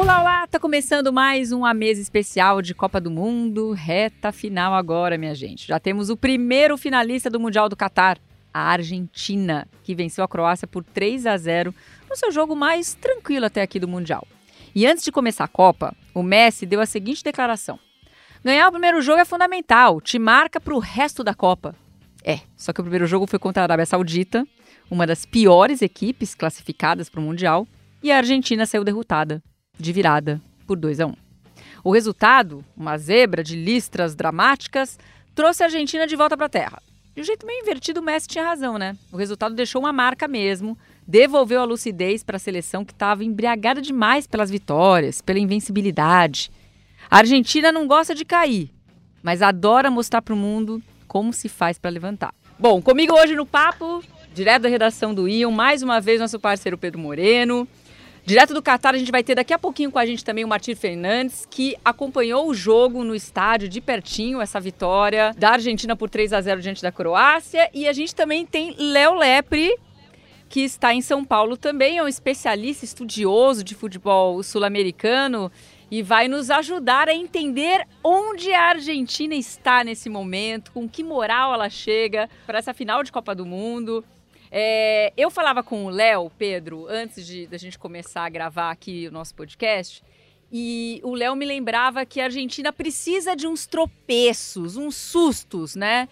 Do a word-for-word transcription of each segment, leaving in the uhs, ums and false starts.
Olá, olá! Tá começando mais um A Mesa especial de Copa do Mundo, reta final agora, minha gente. Já temos o primeiro finalista do Mundial do Catar, a Argentina, que venceu a Croácia por três a zero no seu jogo mais tranquilo até aqui do Mundial. E antes de começar a Copa, o Messi deu a seguinte declaração: ganhar o primeiro jogo é fundamental, te marca pro resto da Copa. É, só que o primeiro jogo foi contra a Arábia Saudita, uma das piores equipes classificadas para o Mundial, e a Argentina saiu derrotada, de virada, por dois a um. O resultado, uma zebra de listras dramáticas, trouxe a Argentina de volta para a terra. De um jeito meio invertido, o Messi tinha razão, né? O resultado deixou uma marca mesmo, devolveu a lucidez para a seleção que estava embriagada demais pelas vitórias, pela invencibilidade. A Argentina não gosta de cair, mas adora mostrar para o mundo como se faz para levantar. Bom, comigo hoje no papo, direto da redação do Ion, mais uma vez nosso parceiro Pedro Moreno. Direto do Catar, a gente vai ter daqui a pouquinho com a gente também o Martírio Fernandes, que acompanhou o jogo no estádio de pertinho, essa vitória da Argentina por três a zero diante da Croácia. E a gente também tem Léo Lepre, que está em São Paulo também, é um especialista, estudioso de futebol sul-americano e vai nos ajudar a entender onde a Argentina está nesse momento, com que moral ela chega para essa final de Copa do Mundo. É, eu falava com o Léo, Pedro, antes de da gente começar a gravar aqui o nosso podcast, e o Léo me lembrava que a Argentina precisa de uns tropeços, uns sustos, né?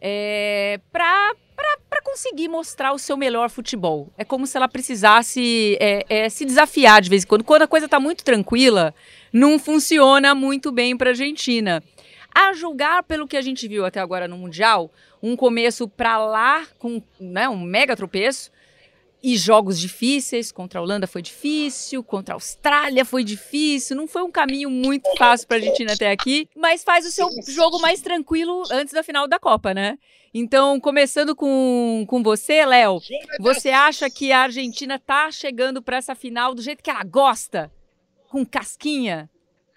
É, para para conseguir mostrar o seu melhor futebol. É como se ela precisasse é, é, se desafiar de vez em quando. Quando a coisa está muito tranquila, não funciona muito bem para a Argentina. A julgar pelo que a gente viu até agora no Mundial, um começo para lá, com né, um mega tropeço, e jogos difíceis. Contra a Holanda foi difícil, contra a Austrália foi difícil, não foi um caminho muito fácil para a Argentina até aqui, mas faz o seu jogo mais tranquilo antes da final da Copa, né? Então, começando com, com você, Léo, você acha que a Argentina tá chegando para essa final do jeito que ela gosta? Com casquinha?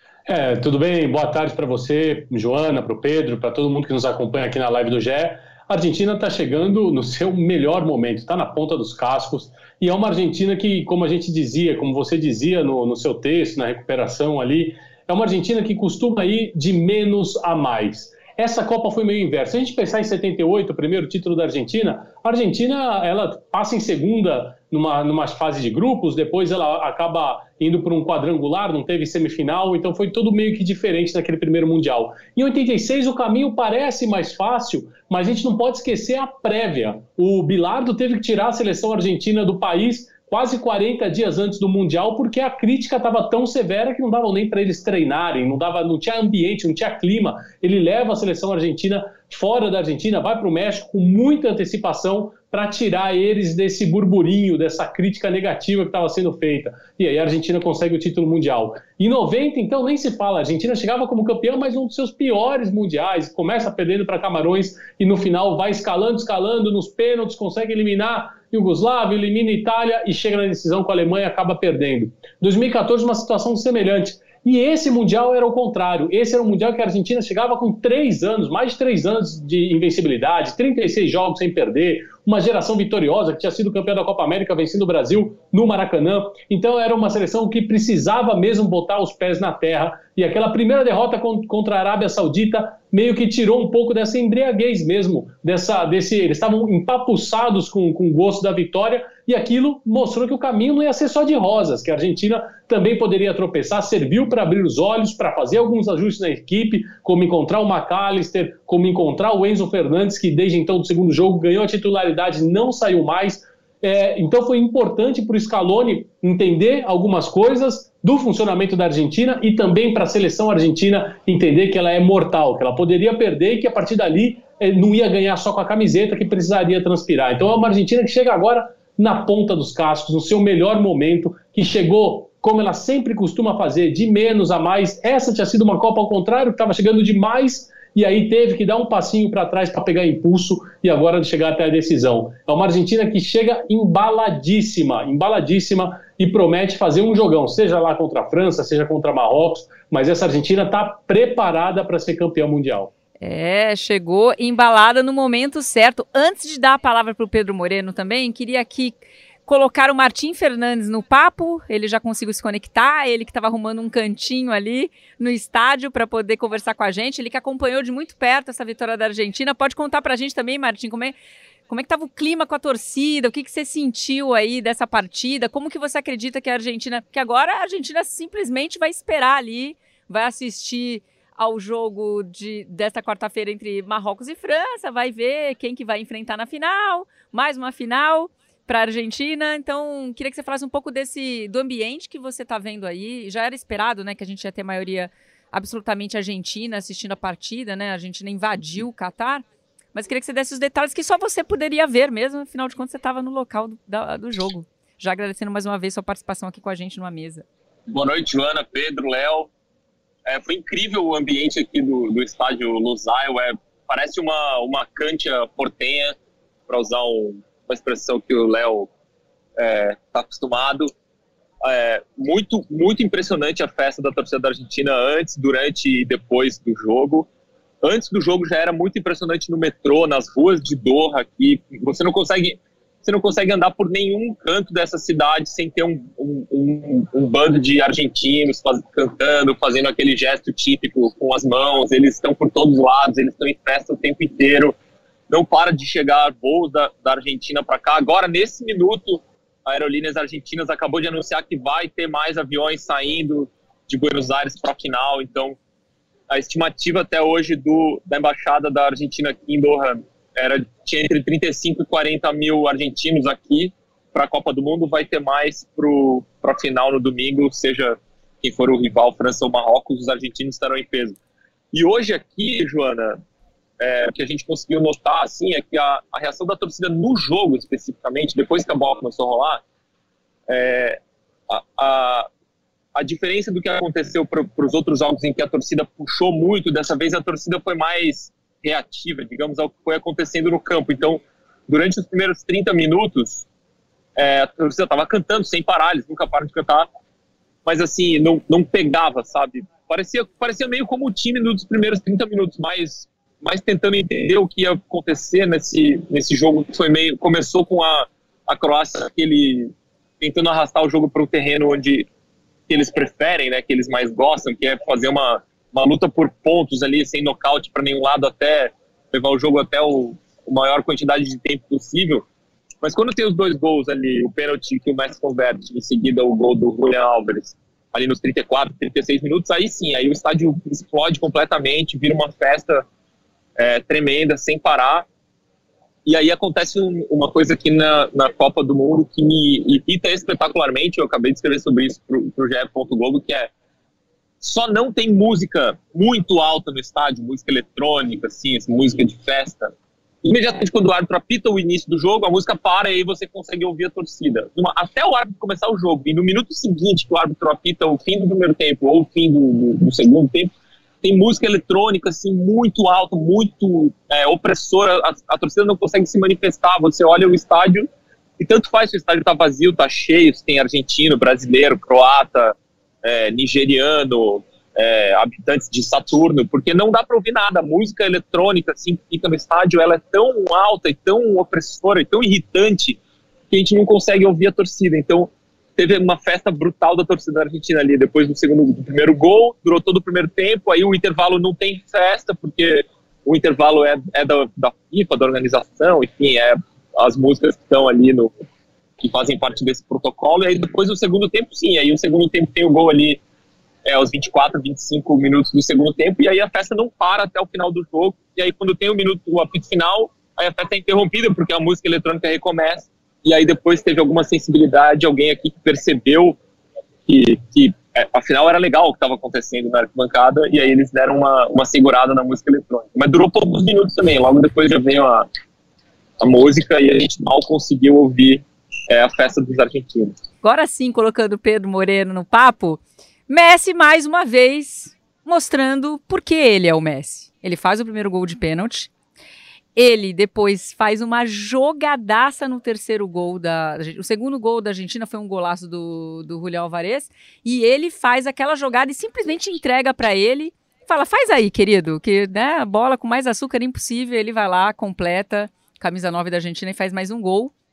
É, tudo bem? Boa tarde para você, Joana, para o Pedro, para todo mundo que nos acompanha aqui na live do G E. A Argentina está chegando no seu melhor momento, está na ponta dos cascos, e é uma Argentina que, como a gente dizia, como você dizia no, no seu texto, na recuperação ali, é uma Argentina que costuma ir de menos a mais. Essa Copa foi meio inversa. Se a gente pensar em setenta e oito, o primeiro título da Argentina, a Argentina ela passa em segunda numa, numa fase de grupos, depois ela acaba indo para um quadrangular, não teve semifinal, então foi tudo meio que diferente naquele primeiro Mundial. Em oitenta e seis o caminho parece mais fácil, mas a gente não pode esquecer a prévia. O Bilardo teve que tirar a seleção argentina do país quase quarenta dias antes do Mundial, porque a crítica estava tão severa que não dava nem para eles treinarem, não, dava, não tinha ambiente, não tinha clima. Ele leva a seleção argentina fora da Argentina, vai para o México com muita antecipação para tirar eles desse burburinho, dessa crítica negativa que estava sendo feita. E aí a Argentina consegue o título mundial. Em noventa, então, nem se fala. A Argentina chegava como campeã, mas um dos seus piores mundiais. Começa perdendo para Camarões e no final vai escalando, escalando, nos pênaltis, consegue eliminar Iugoslávia, elimina a Itália e chega na decisão com a Alemanha e acaba perdendo. dois mil e quatorze, uma situação semelhante. E esse Mundial era o contrário. Esse era um Mundial que a Argentina chegava com três anos, mais de três anos de invencibilidade, trinta e seis jogos sem perder, uma geração vitoriosa que tinha sido campeã da Copa América, vencendo o Brasil no Maracanã. Então era uma seleção que precisava mesmo botar os pés na terra. E aquela primeira derrota contra a Arábia Saudita meio que tirou um pouco dessa embriaguez mesmo, dessa, desse, eles estavam empapuçados com, com o gosto da vitória, e aquilo mostrou que o caminho não ia ser só de rosas, que a Argentina também poderia tropeçar, serviu para abrir os olhos, para fazer alguns ajustes na equipe, como encontrar o McAllister, como encontrar o Enzo Fernandes, que desde então do segundo jogo ganhou a titularidade, não saiu mais. É, então foi importante para o Scaloni entender algumas coisas do funcionamento da Argentina e também para a seleção argentina entender que ela é mortal, que ela poderia perder e que a partir dali é, não ia ganhar só com a camiseta, que precisaria transpirar. Então é uma Argentina que chega agora na ponta dos cascos, no seu melhor momento, que chegou, como ela sempre costuma fazer, de menos a mais. Essa tinha sido uma Copa ao contrário, que estava chegando de mais, e aí teve que dar um passinho para trás para pegar impulso e agora chegar até a decisão. É uma Argentina que chega embaladíssima, embaladíssima e promete fazer um jogão, seja lá contra a França, seja contra Marrocos, mas essa Argentina está preparada para ser campeã mundial. É, chegou embalada no momento certo. Antes de dar a palavra para o Pedro Moreno também, queria aqui colocar o Martim Fernandes no papo, ele já conseguiu se conectar, ele que estava arrumando um cantinho ali no estádio para poder conversar com a gente, ele que acompanhou de muito perto essa vitória da Argentina. Pode contar para a gente também, Martim, como é, como é que estava o clima com a torcida, o que, que você sentiu aí dessa partida, como que você acredita que a Argentina, que agora a Argentina simplesmente vai esperar ali, vai assistir ao jogo de, desta quarta-feira entre Marrocos e França, vai ver quem que vai enfrentar na final, mais uma final para a Argentina. Então, queria que você falasse um pouco desse, do ambiente que você está vendo aí. Já era esperado, né, que a gente ia ter maioria absolutamente argentina assistindo a partida, né? A Argentina invadiu o Catar, mas queria que você desse os detalhes que só você poderia ver mesmo, afinal de contas você estava no local do, da, do jogo. Já agradecendo mais uma vez sua participação aqui com a gente numa mesa. Boa noite, Joana, Pedro, Léo. É, foi incrível o ambiente aqui do, do estádio Lusail. É, parece uma, uma cancha portenha, para usar um, uma expressão que o Léo está é, acostumado. É, muito, muito impressionante a festa da torcida da Argentina antes, durante e depois do jogo. Antes do jogo já era muito impressionante no metrô, nas ruas de Doha aqui. Você não consegue... Você não consegue andar por nenhum canto dessa cidade sem ter um, um, um, um bando de argentinos faz, cantando, fazendo aquele gesto típico com as mãos. Eles estão por todos os lados, eles estão em festa o tempo inteiro. Não para de chegar voos da, da Argentina para cá. Agora, nesse minuto, a Aerolíneas Argentinas acabou de anunciar que vai ter mais aviões saindo de Buenos Aires para a final. Então, a estimativa até hoje do, da Embaixada da Argentina aqui em Doha Era, tinha entre trinta e cinco e quarenta mil argentinos aqui para a Copa do Mundo. Vai ter mais para a final no domingo, seja quem for o rival, França ou Marrocos, os argentinos estarão em peso. E hoje aqui, Joana, é, o que a gente conseguiu notar assim, é que a, a reação da torcida no jogo, especificamente, depois que a bola começou a rolar, é, a, a, a diferença do que aconteceu para os outros jogos em que a torcida puxou muito, dessa vez a torcida foi mais reativa, digamos, ao que foi acontecendo no campo. Então, durante os primeiros trinta minutos, é, a torcida estava cantando sem parar, eles nunca param de cantar, mas assim, não, não pegava, sabe? Parecia, parecia meio como o time nos primeiros trinta minutos, mas, mas tentando entender o que ia acontecer nesse, nesse jogo, que foi meio, começou com a, a Croácia aquele, tentando arrastar o jogo para um terreno onde que eles preferem, né, que eles mais gostam, que é fazer uma uma luta por pontos ali, sem nocaute para nenhum lado, até levar o jogo até o, a maior quantidade de tempo possível. Mas quando tem os dois gols ali, o pênalti que o Messi converte, em seguida o gol do Julián Álvares, ali nos trinta e quatro, trinta e seis minutos, aí sim, aí o estádio explode completamente, vira uma festa é, tremenda, sem parar. E aí acontece um, uma coisa aqui na, na Copa do Mundo que me irrita espetacularmente, eu acabei de escrever sobre isso para o G E ponto Globo, que é só não tem música muito alta no estádio, música eletrônica, assim, música de festa. Imediatamente quando o árbitro apita o início do jogo, a música para e aí você consegue ouvir a torcida. Uma, até o árbitro começar o jogo, e no minuto seguinte que o árbitro apita o fim do primeiro tempo ou o fim do, do, do segundo tempo, tem música eletrônica, assim, muito alta, muito é, opressora. A, a torcida não consegue se manifestar. Você olha o estádio e tanto faz se o estádio tá vazio, tá cheio, se tem argentino, brasileiro, croata, É, nigeriano, é, habitantes de Saturno, porque não dá para ouvir nada. A música eletrônica assim, que fica no estádio, ela é tão alta e tão opressora e tão irritante que a gente não consegue ouvir a torcida. Então teve uma festa brutal da torcida argentina ali, depois do, segundo, do primeiro gol, durou todo o primeiro tempo, aí o intervalo não tem festa, porque o intervalo é, é da, da FIFA, da organização, enfim, é as músicas que estão ali no... que fazem parte desse protocolo, e aí depois o segundo tempo, sim, aí o segundo tempo tem o gol ali é, aos vinte e quatro, vinte e cinco minutos do segundo tempo, e aí a festa não para até o final do jogo, e aí quando tem o minuto, o apito final, aí a festa é interrompida, porque a música eletrônica recomeça, e aí depois teve alguma sensibilidade, alguém aqui que percebeu que, que é, afinal era legal o que estava acontecendo na arquibancada, e aí eles deram uma, uma segurada na música eletrônica, mas durou poucos minutos também, logo depois já veio a, a música, e a gente mal conseguiu ouvir é a festa dos argentinos. Agora sim, colocando o Pedro Moreno no papo, Messi mais uma vez mostrando por que ele é o Messi. Ele faz o primeiro gol de pênalti, ele depois faz uma jogadaça no terceiro gol da... O segundo gol da Argentina foi um golaço do, do Julián Álvares, e ele faz aquela jogada e simplesmente entrega para ele, fala, faz aí, querido, que né, a bola com mais açúcar é impossível, ele vai lá, completa, camisa nove da Argentina e faz mais um gol.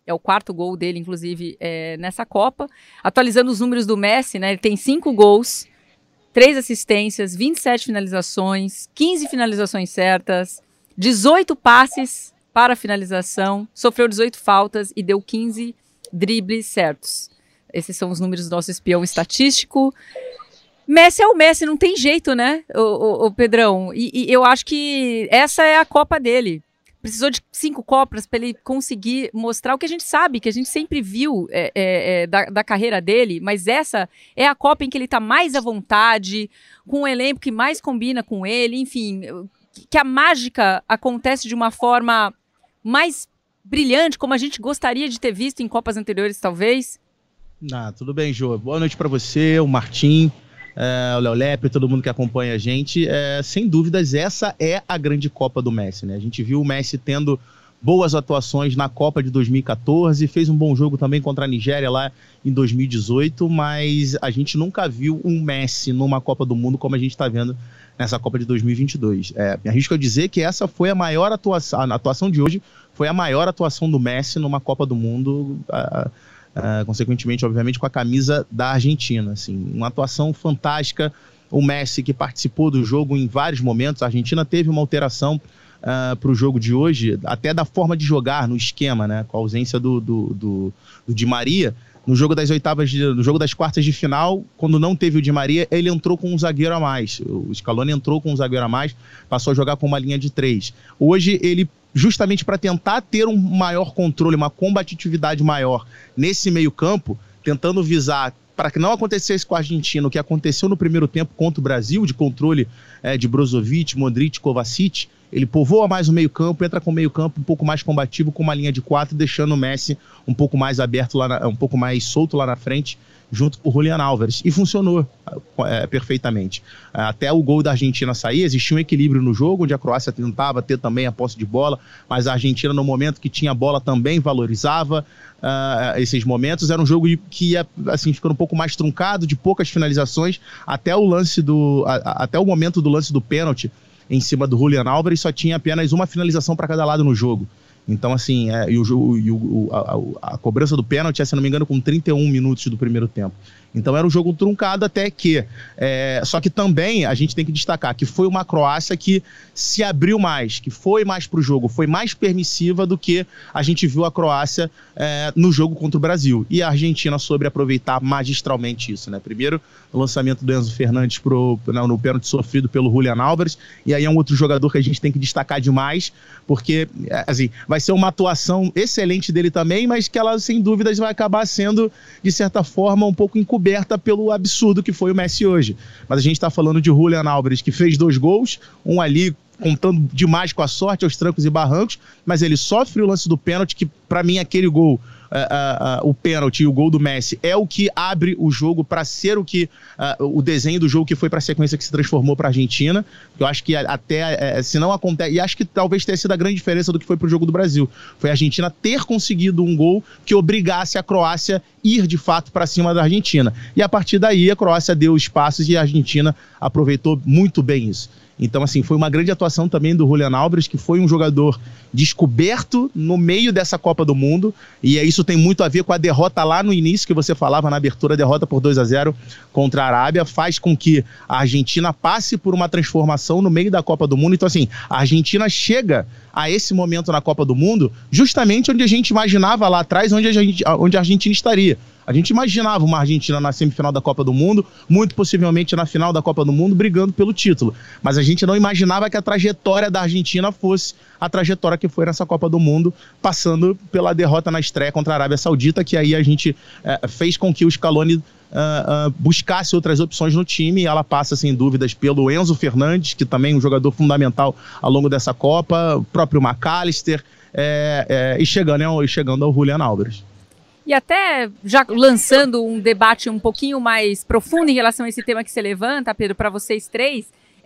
é o quarto gol dele, inclusive, é, nessa Copa. Atualizando os números do Messi, né? Ele tem cinco gols, três assistências, vinte e sete finalizações, quinze finalizações certas, dezoito passes para finalização, sofreu dezoito faltas e deu quinze dribles certos. Esses são os números do nosso espião estatístico. Messi é o Messi, não tem jeito, né, o, o, o Pedrão? E, e eu acho que essa é a Copa dele. Precisou de cinco Copas para ele conseguir mostrar o que a gente sabe, que a gente sempre viu é, é, é, da, da carreira dele, mas essa é a Copa em que ele está mais à vontade, com um elenco que mais combina com ele, enfim, que a mágica acontece de uma forma mais brilhante, como a gente gostaria de ter visto em Copas anteriores, talvez. Ah, tudo bem, Jô. Boa noite para você, o Martim. É, o Léo Lepre, todo mundo que acompanha a gente, é, sem dúvidas essa é a grande Copa do Messi, né? A gente viu o Messi tendo boas atuações na Copa de dois mil e quatorze, fez um bom jogo também contra a Nigéria lá em dois mil e dezoito, mas a gente nunca viu um Messi numa Copa do Mundo como a gente está vendo nessa Copa de dois mil e vinte e dois. É, me arrisco a dizer que essa foi a maior atuação, a atuação de hoje foi a maior atuação do Messi numa Copa do Mundo, a, Uh, consequentemente, obviamente, com a camisa da Argentina. Assim, uma atuação fantástica. O Messi, que participou do jogo em vários momentos. A Argentina teve uma alteração uh, para o jogo de hoje, até da forma de jogar, no esquema, né? Com a ausência do, do, do, do Di Maria. No jogo das oitavas, de, no jogo das quartas de final, quando não teve o Di Maria, ele entrou com um zagueiro a mais. O Scaloni entrou com um zagueiro a mais, passou a jogar com uma linha de três. Hoje, ele, justamente para tentar ter um maior controle, uma combatividade maior nesse meio campo, tentando visar para que não acontecesse com a Argentina o que aconteceu no primeiro tempo contra o Brasil, de controle é, de Brozovic, Modric, Kovacic, ele povoa mais o meio campo, entra com o meio campo um pouco mais combativo, com uma linha de quatro, deixando o Messi um pouco mais aberto, lá na, um pouco mais solto lá na frente, junto com o Julián Álvares, e funcionou é, perfeitamente. Até o gol da Argentina sair, existia um equilíbrio no jogo, onde a Croácia tentava ter também a posse de bola, mas a Argentina, no momento que tinha a bola, também valorizava uh, esses momentos. Era um jogo que ia assim, ficando um pouco mais truncado, de poucas finalizações, até o lance do, a, até o momento do lance do pênalti em cima do Julián Álvares, só tinha apenas uma finalização para cada lado no jogo. Então, assim, é, e o, e o, a, a cobrança do pênalti é, se não me engano, com trinta e um minutos do primeiro tempo. Então era um jogo truncado até que... É, só que também a gente tem que destacar que foi uma Croácia que se abriu mais, que foi mais pro jogo, foi mais permissiva do que a gente viu a Croácia é, no jogo contra o Brasil. E a Argentina soube aproveitar magistralmente isso, né? Primeiro, o lançamento do Enzo Fernandes pro, no, no pênalti sofrido pelo Julián Álvares, e aí é um outro jogador que a gente tem que destacar demais, porque, assim, vai ser uma atuação excelente dele também, mas que ela, sem dúvidas, vai acabar sendo, de certa forma, um pouco encoberta pelo absurdo que foi o Messi hoje. Mas a gente está falando de Julián Álvares, que fez dois gols, um ali contando demais com a sorte, aos trancos e barrancos, mas ele sofre o lance do pênalti, que para mim aquele gol, uh, uh, uh, o pênalti e o gol do Messi, é o que abre o jogo para ser o que uh, o desenho do jogo que foi para a sequência que se transformou para a Argentina. Eu acho que até, uh, se não acontece, e acho que talvez tenha sido a grande diferença do que foi para o jogo do Brasil, foi a Argentina ter conseguido um gol que obrigasse a Croácia ir de fato para cima da Argentina. E a partir daí a Croácia deu espaços e a Argentina aproveitou muito bem isso. Então, assim, foi uma grande atuação também do Julián Álvares, que foi um jogador descoberto no meio dessa Copa do Mundo, e isso tem muito a ver com a derrota lá no início, que você falava na abertura, a derrota por dois a zero contra a Arábia, faz com que a Argentina passe por uma transformação no meio da Copa do Mundo. Então, assim, a Argentina chega a esse momento na Copa do Mundo justamente onde a gente imaginava lá atrás, onde a, gente, onde a Argentina estaria. A gente imaginava uma Argentina na semifinal da Copa do Mundo, muito possivelmente na final da Copa do Mundo, brigando pelo título. Mas a gente não imaginava que a trajetória da Argentina fosse a trajetória que foi nessa Copa do Mundo, passando pela derrota na estreia contra a Arábia Saudita, que aí a gente é, fez com que o Scaloni uh, uh, buscasse outras opções no time, e ela passa, sem dúvidas, pelo Enzo Fernandes, que também é um jogador fundamental ao longo dessa Copa, o próprio McAllister, é, é, e, chegando, é, e chegando ao Julián Álvares. E até já lançando um debate um pouquinho mais profundo em relação a esse tema que você levanta, Pedro, para vocês três,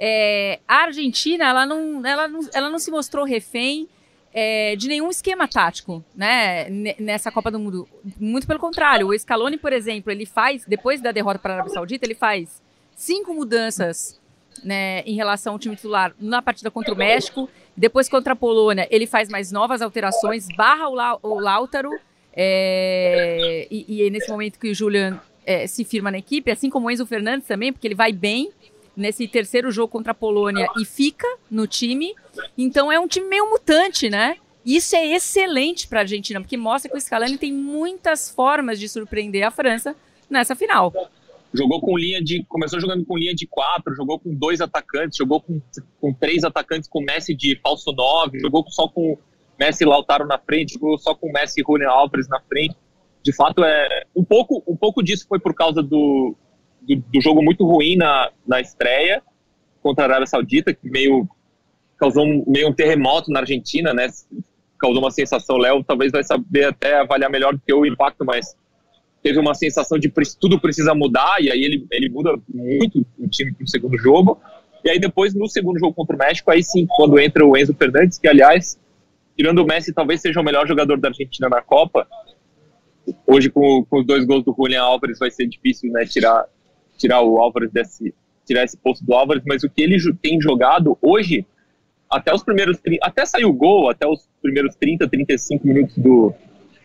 é, a Argentina ela não, ela, não, ela não se mostrou refém é, de nenhum esquema tático, né, nessa Copa do Mundo. Muito pelo contrário, o Scaloni, por exemplo, ele faz, depois da derrota para a Arábia Saudita, ele faz cinco mudanças, né, em relação ao time titular na partida contra o México. Depois, contra a Polônia, ele faz mais novas alterações, barra o, La, o Lautaro, É, e, e é nesse momento que o Julian é, se firma na equipe, assim como o Enzo Fernandes também, porque ele vai bem nesse terceiro jogo contra a Polônia e fica no time. Então é um time meio mutante, né? Isso é excelente para a Argentina, porque mostra que o Scaloni tem muitas formas de surpreender a França nessa final. Jogou com linha de... Começou jogando com linha de quatro, jogou com dois atacantes, jogou com, com três atacantes com Messi de falso nove, jogou só com Messi e Lautaro na frente, jogou só com Messi e Julián Álvares na frente. De fato, é um pouco, um pouco disso foi por causa do, do, do jogo muito ruim na, na estreia contra a Arábia Saudita, que meio causou um, meio um terremoto na Argentina, né? Causou uma sensação, Léo talvez vai saber até avaliar melhor do que eu o impacto, mas teve uma sensação de tudo precisa mudar, e aí ele, ele muda muito o time para o segundo jogo. E aí depois, no segundo jogo contra o México, aí sim, quando entra o Enzo Fernandes, que aliás, tirando o Messi, talvez seja o melhor jogador da Argentina na Copa. Hoje, com, com os dois gols do Julián Álvares, vai ser difícil, né, tirar, tirar o Álvares desse, tirar esse posto do Álvares, mas o que ele tem jogado hoje, até os primeiros, até sair o gol, até os primeiros trinta, trinta e cinco minutos do,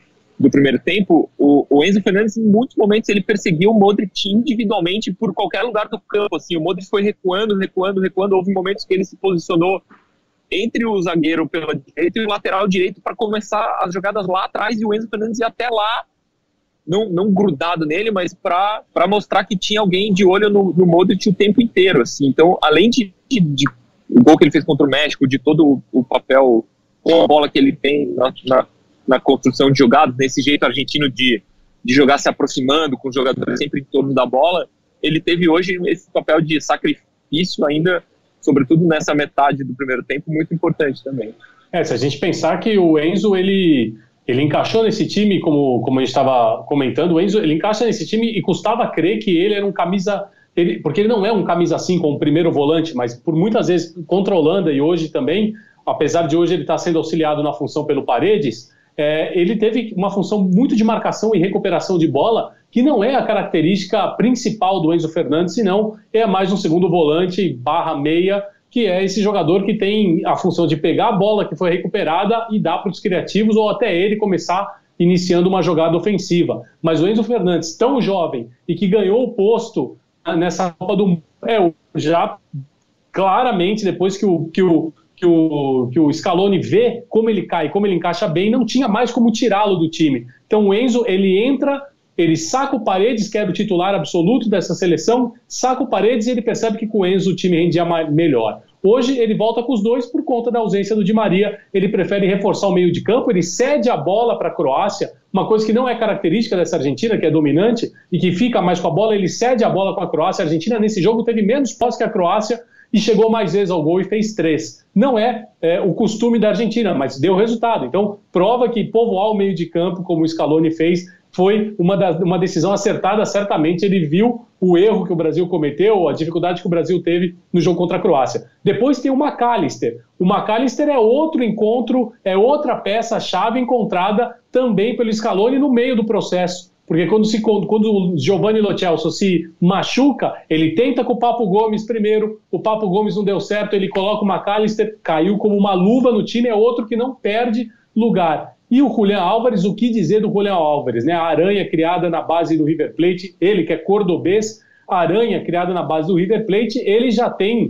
do primeiro tempo, o, o Enzo Fernandes, em muitos momentos, ele perseguiu o Modric individualmente por qualquer lugar do campo, assim, o Modric foi recuando, recuando, recuando, houve momentos que ele se posicionou entre o zagueiro pela direita e o lateral direito para começar as jogadas lá atrás, e o Enzo Fernandes ia até lá, não, não grudado nele, mas para mostrar que tinha alguém de olho no, no Modric o tempo inteiro, assim. Então, além de, de, de o gol que ele fez contra o México, de todo o, o papel com a bola que ele tem na, na, na construção de jogadas, nesse jeito argentino de, de jogar se aproximando com os jogadores sempre em torno da bola, ele teve hoje esse papel de sacrifício ainda, sobretudo nessa metade do primeiro tempo, muito importante também. É, se a gente pensar que o Enzo, ele, ele encaixou nesse time, como, como a gente estava comentando, o Enzo, ele encaixa nesse time e custava crer que ele era um camisa... Ele, porque ele não é um camisa cinco, um primeiro volante, mas por muitas vezes contra a Holanda e hoje também, apesar de hoje ele estar sendo auxiliado na função pelo Paredes, é, ele teve uma função muito de marcação e recuperação de bola, que não é a característica principal do Enzo Fernandes, senão é mais um segundo volante barra meia, que é esse jogador que tem a função de pegar a bola que foi recuperada e dar para os criativos, ou até ele começar iniciando uma jogada ofensiva. Mas o Enzo Fernandes, tão jovem e que ganhou o posto nessa Copa do Mundo, é, já claramente, depois que o, que, o, que, o, que o Scaloni vê como ele cai, como ele encaixa bem, não tinha mais como tirá-lo do time. Então o Enzo, ele entra, ele saca o Paredes, que era o titular absoluto dessa seleção, saca o Paredes e ele percebe que com o Enzo o time rendia melhor. Hoje ele volta com os dois por conta da ausência do Di Maria, ele prefere reforçar o meio de campo, ele cede a bola para a Croácia, uma coisa que não é característica dessa Argentina, que é dominante e que fica mais com a bola, ele cede a bola com a Croácia. A Argentina nesse jogo teve menos posse que a Croácia e chegou mais vezes ao gol e fez três. Não é, é o costume da Argentina, mas deu resultado. Então prova que povoar o meio de campo, como o Scaloni fez, foi uma, da, uma decisão acertada. Certamente ele viu o erro que o Brasil cometeu, a dificuldade que o Brasil teve no jogo contra a Croácia. Depois tem o McAllister. O McAllister é outro encontro, é outra peça-chave encontrada também pelo Scaloni no meio do processo. Porque quando, se, quando o Giovanni Lo Celso se machuca, ele tenta com o Papo Gomes primeiro, o Papo Gomes não deu certo, ele coloca o McAllister, caiu como uma luva no time, é outro que não perde lugar. E o Julián Álvares, o que dizer do Julián Álvares, né? A aranha criada na base do River Plate, ele que é cordobês, a aranha criada na base do River Plate, ele já tem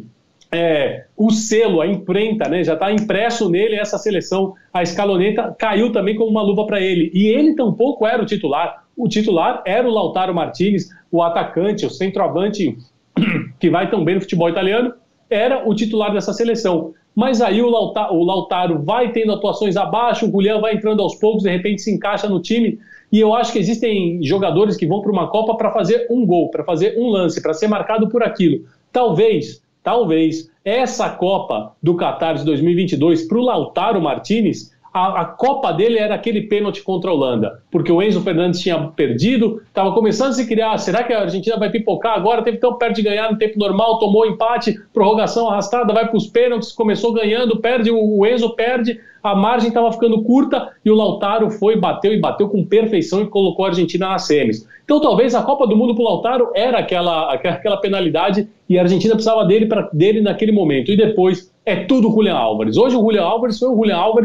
é, o selo, a imprenta, né? Já está impresso nele essa seleção. A Scaloneta caiu também como uma luva para ele. E ele tampouco era o titular. O titular era o Lautaro Martinez, o atacante, o centroavante que vai tão bem no futebol italiano, era o titular dessa seleção. Mas aí o Lautaro, o Lautaro vai tendo atuações abaixo, o Julián vai entrando aos poucos, de repente se encaixa no time, e eu acho que existem jogadores que vão para uma Copa para fazer um gol, para fazer um lance, para ser marcado por aquilo. Talvez, talvez, essa Copa do Qatar de dois mil e vinte e dois para o Lautaro Martinez, a, a Copa dele era aquele pênalti contra a Holanda, porque o Enzo Fernandes tinha perdido, estava começando a se criar, será que a Argentina vai pipocar agora? Teve tão perto de ganhar no tempo normal, tomou empate, prorrogação arrastada, vai para os pênaltis, começou ganhando, perde, o Enzo perde, a margem estava ficando curta e o Lautaro foi, bateu e bateu com perfeição e colocou a Argentina nas semis. Então talvez a Copa do Mundo para o Lautaro era aquela, aquela penalidade e a Argentina precisava dele, pra, dele naquele momento. E depois é tudo o Julián Álvares. Hoje o Julián Álvares foi o Julián Álvares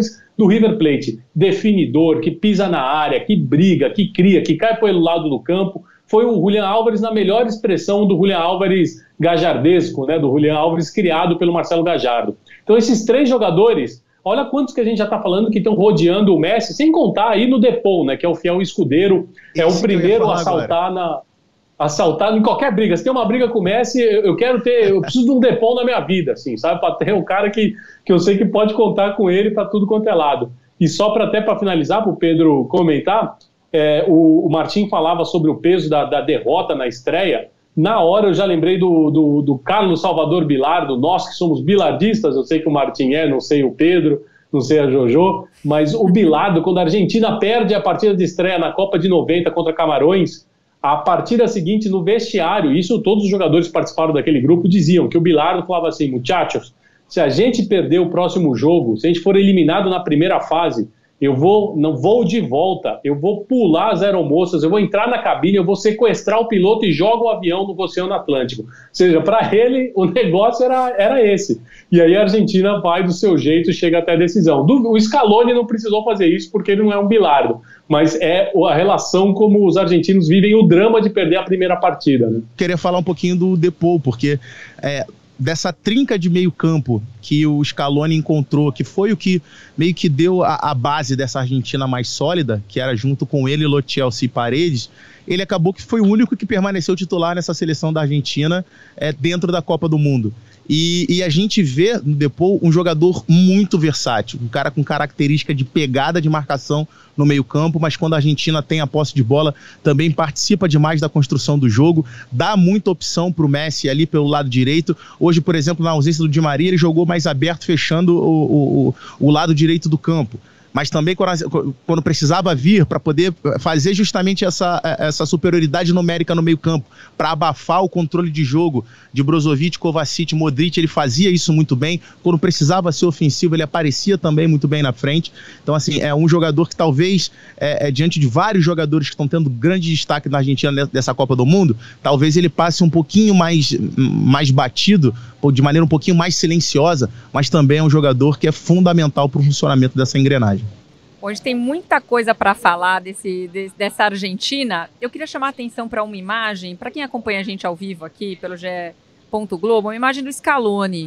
do River Plate, definidor, que pisa na área, que briga, que cria, que cai pelo lado do campo, foi o Julián Álvares na melhor expressão do Julián Álvares gajardesco, né, do Julián Álvares criado pelo Marcelo Gallardo. Então esses três jogadores, olha quantos que a gente já está falando que estão rodeando o Messi, sem contar aí no Depou, né, que é o fiel escudeiro, é o primeiro a saltar na... assaltado em qualquer briga. Se tem uma briga com o Messi, eu quero ter, eu preciso de um Depou na minha vida, assim, sabe? Para ter um cara que, que eu sei que pode contar com ele para tudo quanto é lado. E só para até para finalizar, para o Pedro comentar, é, o, o Martim falava sobre o peso da, da derrota na estreia. Na hora eu já lembrei do, do, do Carlos Salvador Bilardo, nós que somos bilardistas, eu sei que o Martim é, não sei o Pedro, não sei a Jojo, mas o Bilardo, quando a Argentina perde a partida de estreia na Copa de noventa contra Camarões, a partida seguinte, no vestiário, isso todos os jogadores que participaram daquele grupo diziam, que o Bilardo falava assim, muchachos, se a gente perder o próximo jogo, se a gente for eliminado na primeira fase, eu vou, não vou de volta, eu vou pular as aeromoças, eu vou entrar na cabine, eu vou sequestrar o piloto e jogo o avião no Oceano Atlântico. Ou seja, para ele, o negócio era, era esse. E aí a Argentina vai do seu jeito e chega até a decisão. Do, o Scaloni não precisou fazer isso porque ele não é um Bilardo, mas é a relação como os argentinos vivem o drama de perder a primeira partida. Né? Queria falar um pouquinho do Depou, porque... É... dessa trinca de meio campo que o Scaloni encontrou, que foi o que meio que deu a, a base dessa Argentina mais sólida, que era junto com ele, Lo Celso e Paredes, ele acabou que foi o único que permaneceu titular nessa seleção da Argentina é, dentro da Copa do Mundo. E, e a gente vê no Depou um jogador muito versátil, um cara com característica de pegada de marcação no meio campo, mas quando a Argentina tem a posse de bola, também participa demais da construção do jogo, dá muita opção para o Messi ali pelo lado direito. Hoje, por exemplo, na ausência do Di Maria, ele jogou mais aberto, fechando o, o, o lado direito do campo. Mas também quando, quando precisava vir para poder fazer justamente essa, essa superioridade numérica no meio campo, para abafar o controle de jogo de Brozovic, Kovacic, Modric, ele fazia isso muito bem. Quando precisava ser ofensivo, ele aparecia também muito bem na frente. Então, assim, é um jogador que talvez, é, é, diante de vários jogadores que estão tendo grande destaque na Argentina dessa Copa do Mundo, talvez ele passe um pouquinho mais, mais batido, de maneira um pouquinho mais silenciosa, mas também é um jogador que é fundamental para o funcionamento dessa engrenagem. Hoje tem muita coisa para falar desse, de, dessa Argentina. Eu queria chamar a atenção para uma imagem, para quem acompanha a gente ao vivo aqui pelo G E. Globo, uma imagem do Scaloni,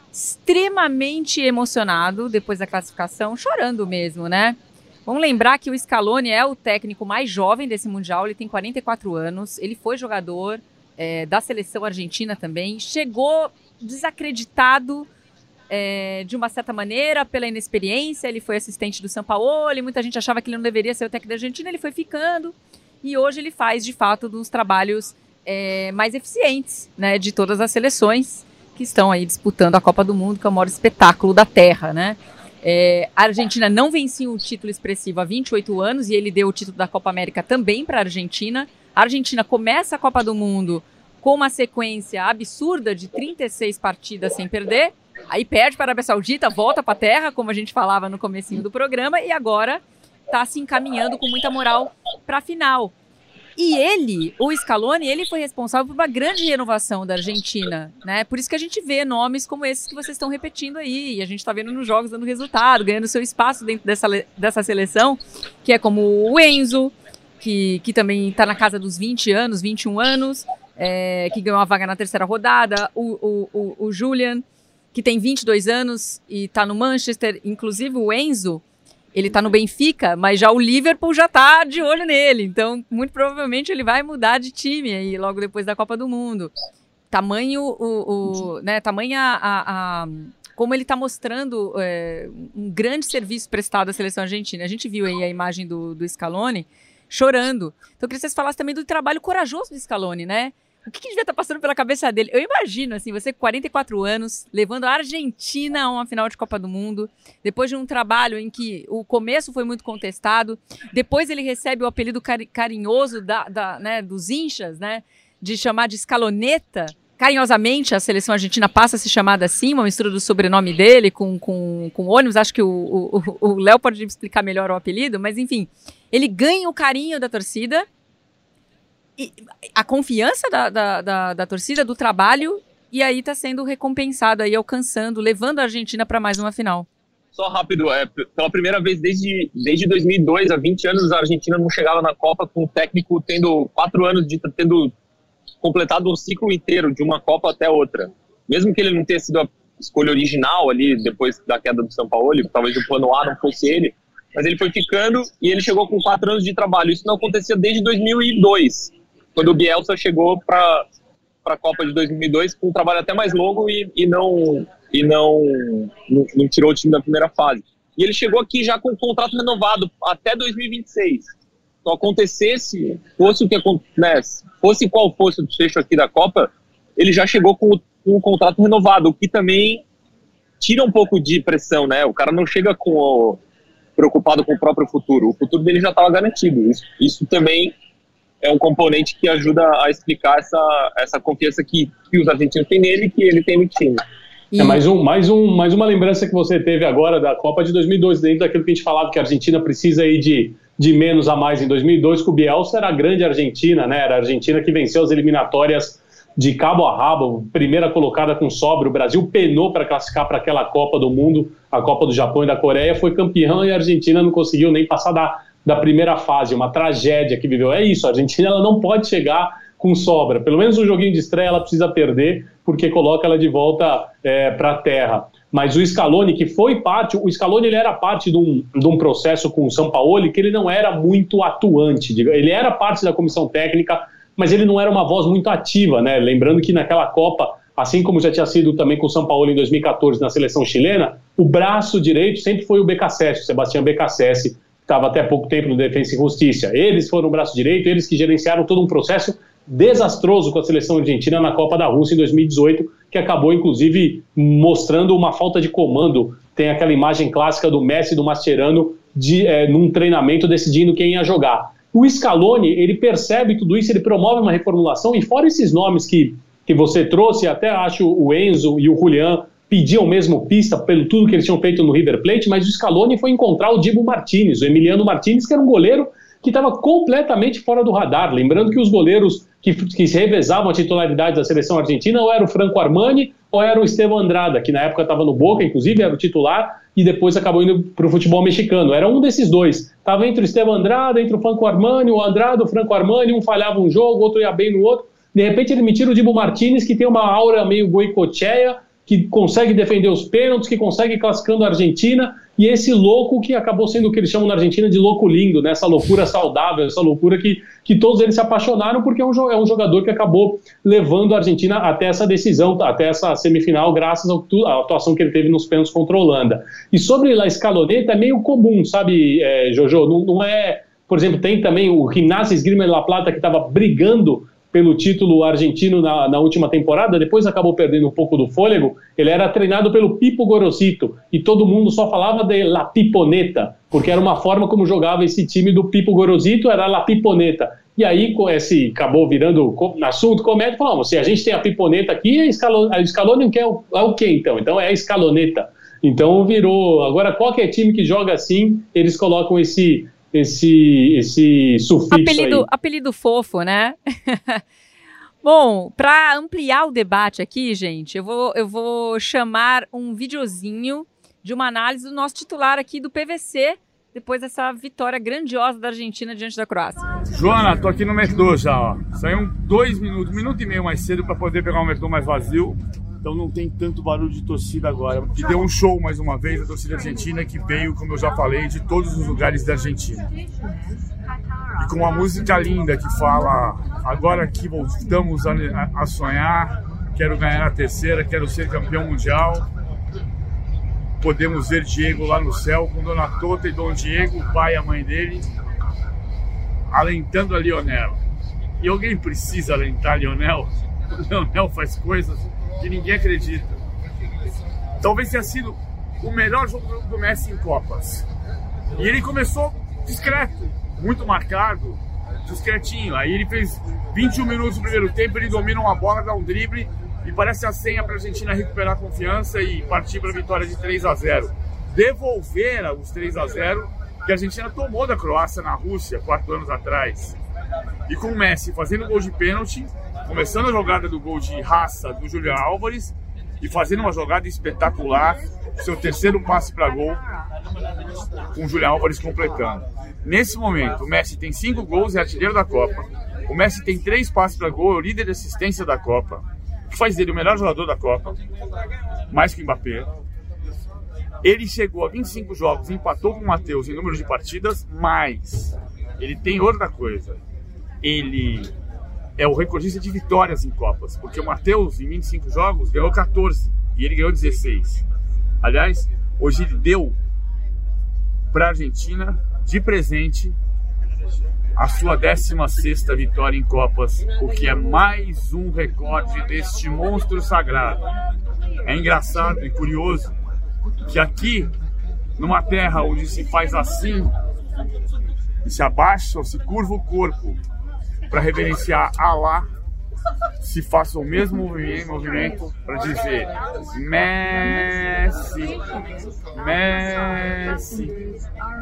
extremamente emocionado depois da classificação, chorando mesmo, né? Vamos lembrar que o Scaloni é o técnico mais jovem desse Mundial, ele tem quarenta e quatro anos, ele foi jogador é, da seleção argentina também, chegou desacreditado é, de uma certa maneira pela inexperiência, ele foi assistente do Sampaoli, muita gente achava que ele não deveria ser o técnico da Argentina, ele foi ficando e hoje ele faz de fato dos trabalhos é, mais eficientes, né, de todas as seleções que estão aí disputando a Copa do Mundo, que é o maior espetáculo da Terra, né? É, a Argentina não vencia um título expressivo há vinte e oito anos e ele deu o título da Copa América também para a Argentina. A Argentina começa a Copa do Mundo com uma sequência absurda de trinta e seis partidas sem perder, aí perde para a Arábia Saudita, volta para a terra, como a gente falava no comecinho do programa, e agora está se encaminhando com muita moral para a final. E ele, o Scaloni, ele foi responsável por uma grande renovação da Argentina, né? Por isso que a gente vê nomes como esses que vocês estão repetindo aí, e a gente está vendo nos jogos dando resultado, ganhando seu espaço dentro dessa, dessa seleção, que é como o Enzo, que, que também está na casa dos vinte anos, vinte e um anos, É, que ganhou a vaga na terceira rodada, o, o, o, o Julian, que tem vinte e dois anos e está no Manchester, inclusive o Enzo, ele está no Benfica, mas já o Liverpool já está de olho nele, então muito provavelmente ele vai mudar de time aí logo depois da Copa do Mundo. Tamanho, o, o, né, tamanho a, a, a, como ele está mostrando é, um grande serviço prestado à seleção argentina. A gente viu aí a imagem do, do Scaloni chorando. Então eu queria que vocês falassem também do trabalho corajoso do Scaloni, né? O que, que devia estar passando pela cabeça dele? Eu imagino, assim, você com quarenta e quatro anos, levando a Argentina a uma final de Copa do Mundo, depois de um trabalho em que o começo foi muito contestado, depois ele recebe o apelido cari- carinhoso da, da, né, dos inchas, né, de chamar de Scaloneta. Carinhosamente, a seleção argentina passa a se chamar assim, uma mistura do sobrenome dele com, com, com ônibus. Acho que o Léo pode explicar melhor o apelido, mas enfim, ele ganha o carinho da torcida, e a confiança da, da, da, da torcida, do trabalho, e aí está sendo recompensado, aí, alcançando, levando a Argentina para mais uma final. Só rápido, é, pela primeira vez desde, desde dois mil e dois, há vinte anos, a Argentina não chegava na Copa com o técnico tendo quatro anos de tendo completado um ciclo inteiro, de uma Copa até outra. Mesmo que ele não tenha sido a escolha original ali, depois da queda do Sampaoli, talvez o plano A não fosse ele, mas ele foi ficando e ele chegou com quatro anos de trabalho. Isso não acontecia desde dois mil e dois, quando o Bielsa chegou para a Copa de dois mil e dois com um trabalho até mais longo e, e não... e não, não, não tirou o time da primeira fase. E ele chegou aqui já com um contrato renovado até dois mil e vinte e seis. Então, acontecesse, fosse o que acontece, fosse qual fosse o desfecho aqui da Copa, ele já chegou com, com um contrato renovado, o que também tira um pouco de pressão, né? O cara não chega com o, preocupado com o próprio futuro. O futuro dele já estava garantido. Isso, isso também é um componente que ajuda a explicar essa, essa confiança que, que os argentinos têm nele e que ele tem no time. E... É mais, um, mais, um, mais uma lembrança que você teve agora da Copa de dois mil e dois, dentro daquilo que a gente falava que a Argentina precisa aí de, de menos a mais em dois mil e dois, que o Bielsa era a grande Argentina, né? Era a Argentina que venceu as eliminatórias de cabo a rabo, primeira colocada com sobra. O Brasil penou para classificar para aquela Copa do Mundo, a Copa do Japão e da Coreia, foi campeão e a Argentina não conseguiu nem passar da, da primeira fase, uma tragédia que viveu. É isso, a Argentina ela não pode chegar com sobra, pelo menos um joguinho de estreia ela precisa perder, porque coloca ela de volta é, para a terra. Mas o Scaloni, que foi parte, o Scaloni ele era parte de um, de um processo com o Sampaoli que ele não era muito atuante, ele era parte da comissão técnica, mas ele não era uma voz muito ativa, né? Lembrando que naquela Copa, assim como já tinha sido também com o Sampaoli em dois mil e quatorze na seleção chilena, o braço direito sempre foi o Beccacessi, o Sebastião Beccacessi, que estava até pouco tempo no Defensa e Justiça. Eles foram o braço direito, eles que gerenciaram todo um processo desastroso com a seleção argentina na Copa da Rússia em dois mil e dezoito, que acabou inclusive mostrando uma falta de comando. Tem aquela imagem clássica do Messi e do Mascherano de, é, num treinamento decidindo quem ia jogar. O Scaloni, ele percebe tudo isso, ele promove uma reformulação, e fora esses nomes que, que você trouxe, até acho o Enzo e o Julián pediam mesmo pista pelo tudo que eles tinham feito no River Plate, mas o Scaloni foi encontrar o Dibu Martínez, o Emiliano Martínez, que era um goleiro que estava completamente fora do radar. Lembrando que os goleiros que, que se revezavam a titularidade da seleção argentina ou era o Franco Armani ou era o Esteban Andrada, que na época estava no Boca, inclusive era o titular, e depois acabou indo para o futebol mexicano. Era um desses dois. Estava entre o Esteban Andrada, entre o Franco Armani, o Andrada, o Franco Armani, um falhava um jogo, outro ia bem no outro. De repente ele me tira o Dibu Martínez, que tem uma aura meio Goicoechea, que consegue defender os pênaltis, que consegue ir classificando a Argentina, e esse louco que acabou sendo o que eles chamam na Argentina de louco lindo, né? Essa loucura saudável, essa loucura que, que todos eles se apaixonaram, porque é um, é um jogador que acabou levando a Argentina até essa decisão, até essa semifinal, graças à atuação que ele teve nos pênaltis contra a Holanda. E sobre a Scaloneta é meio comum, sabe, é, Jojo? Não, não é... Por exemplo, tem também o Gimnasia Esgrima de La Plata, que estava brigando pelo título argentino na, na última temporada, depois acabou perdendo um pouco do fôlego. Ele era treinado pelo Pipo Gorosito, e todo mundo só falava de La Piponeta, porque era uma forma como jogava esse time do Pipo Gorosito, era La Piponeta. E aí esse acabou virando assunto comédia, falamos, se a gente tem a Piponeta aqui, a Scaloni, a Scaloni é o, é o quê então? Então é a Scaloneta. Então virou, agora qualquer time que joga assim, eles colocam esse... esse, esse sufixo apelido, aí. Apelido fofo, né? Bom, para ampliar o debate aqui, gente, eu vou, eu vou chamar um videozinho de uma análise do nosso titular aqui do P V C, depois dessa vitória grandiosa da Argentina diante da Croácia. Joana, tô aqui no metrô já, ó. Saiu dois minutos, um minuto e meio mais cedo para poder pegar um metrô mais vazio. Então não tem tanto barulho de torcida agora. Que deu um show mais uma vez a torcida argentina, que veio, como eu já falei, de todos os lugares da Argentina. E com uma música linda que fala: agora que voltamos a, a sonhar, quero ganhar a terceira, quero ser campeão mundial. Podemos ver Diego lá no céu com Dona Tota e Dom Diego, o pai e a mãe dele, alentando a Lionel. E alguém precisa alentar a Lionel? O Lionel faz coisas que ninguém acredita. Talvez tenha sido o melhor jogo do Messi em Copas. E ele começou discreto, muito marcado, discretinho. Aí ele fez vinte e um minutos no primeiro tempo, ele domina uma bola, dá um drible e parece a senha para a Argentina recuperar a confiança e partir para a vitória de três a zero. Devolver os três a zero que a Argentina tomou da Croácia na Rússia quatro anos atrás. E com o Messi fazendo gol de pênalti, começando a jogada do gol de raça do Julián Álvares e fazendo uma jogada espetacular seu terceiro passe para gol, com o Julián Álvares completando. Nesse momento, o Messi tem cinco gols e é artilheiro da Copa. O Messi tem três passes para gol, é o líder de assistência da Copa, que faz dele o melhor jogador da Copa, mais que o Mbappé. Ele chegou a vinte e cinco jogos, empatou com o Matheus em número de partidas, mas ele tem outra coisa. Ele é o recordista de vitórias em Copas, porque o Matheus, em vinte e cinco jogos, ganhou quatorze e ele ganhou dezesseis. Aliás, hoje ele deu para a Argentina, de presente, a sua décima sexta vitória em Copas, o que é mais um recorde deste monstro sagrado. É engraçado e curioso que aqui, numa terra onde se faz assim, se abaixa ou se curva o corpo para reverenciar Alá, se faça o mesmo movimento para dizer Messi, Messi,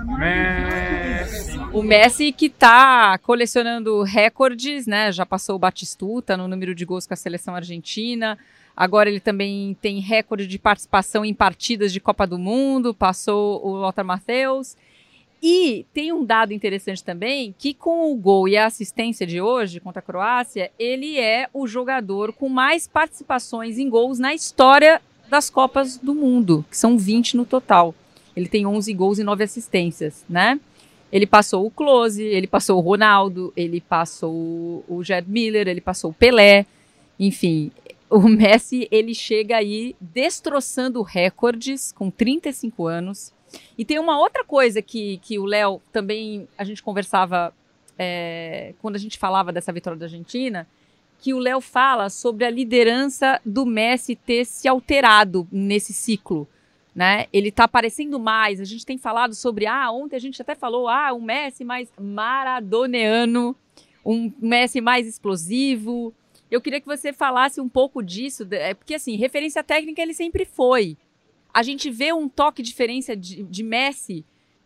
Messi. O Messi que está colecionando recordes, né? Já passou o Batistuta no número de gols com a seleção argentina. Agora ele também tem recorde de participação em partidas de Copa do Mundo, passou o Lothar Matthäus. E tem um dado interessante também, que com o gol e a assistência de hoje contra a Croácia, ele é o jogador com mais participações em gols na história das Copas do Mundo, que são vinte no total. Ele tem onze gols e nove assistências, né? Ele passou o Klose, ele passou o Ronaldo, ele passou o Gerd Müller, ele passou o Pelé, enfim... O Messi, ele chega aí destroçando recordes com trinta e cinco anos. E tem uma outra coisa que, que o Léo também, a gente conversava é, quando a gente falava dessa vitória da Argentina, que o Léo fala sobre a liderança do Messi ter se alterado nesse ciclo, né? Ele tá aparecendo mais, a gente tem falado sobre, ah, ontem a gente até falou, ah, um Messi mais maradoneano, um Messi mais explosivo. Eu queria que você falasse um pouco disso, porque assim, referência técnica ele sempre foi. A gente vê um toque de diferença de, de Messi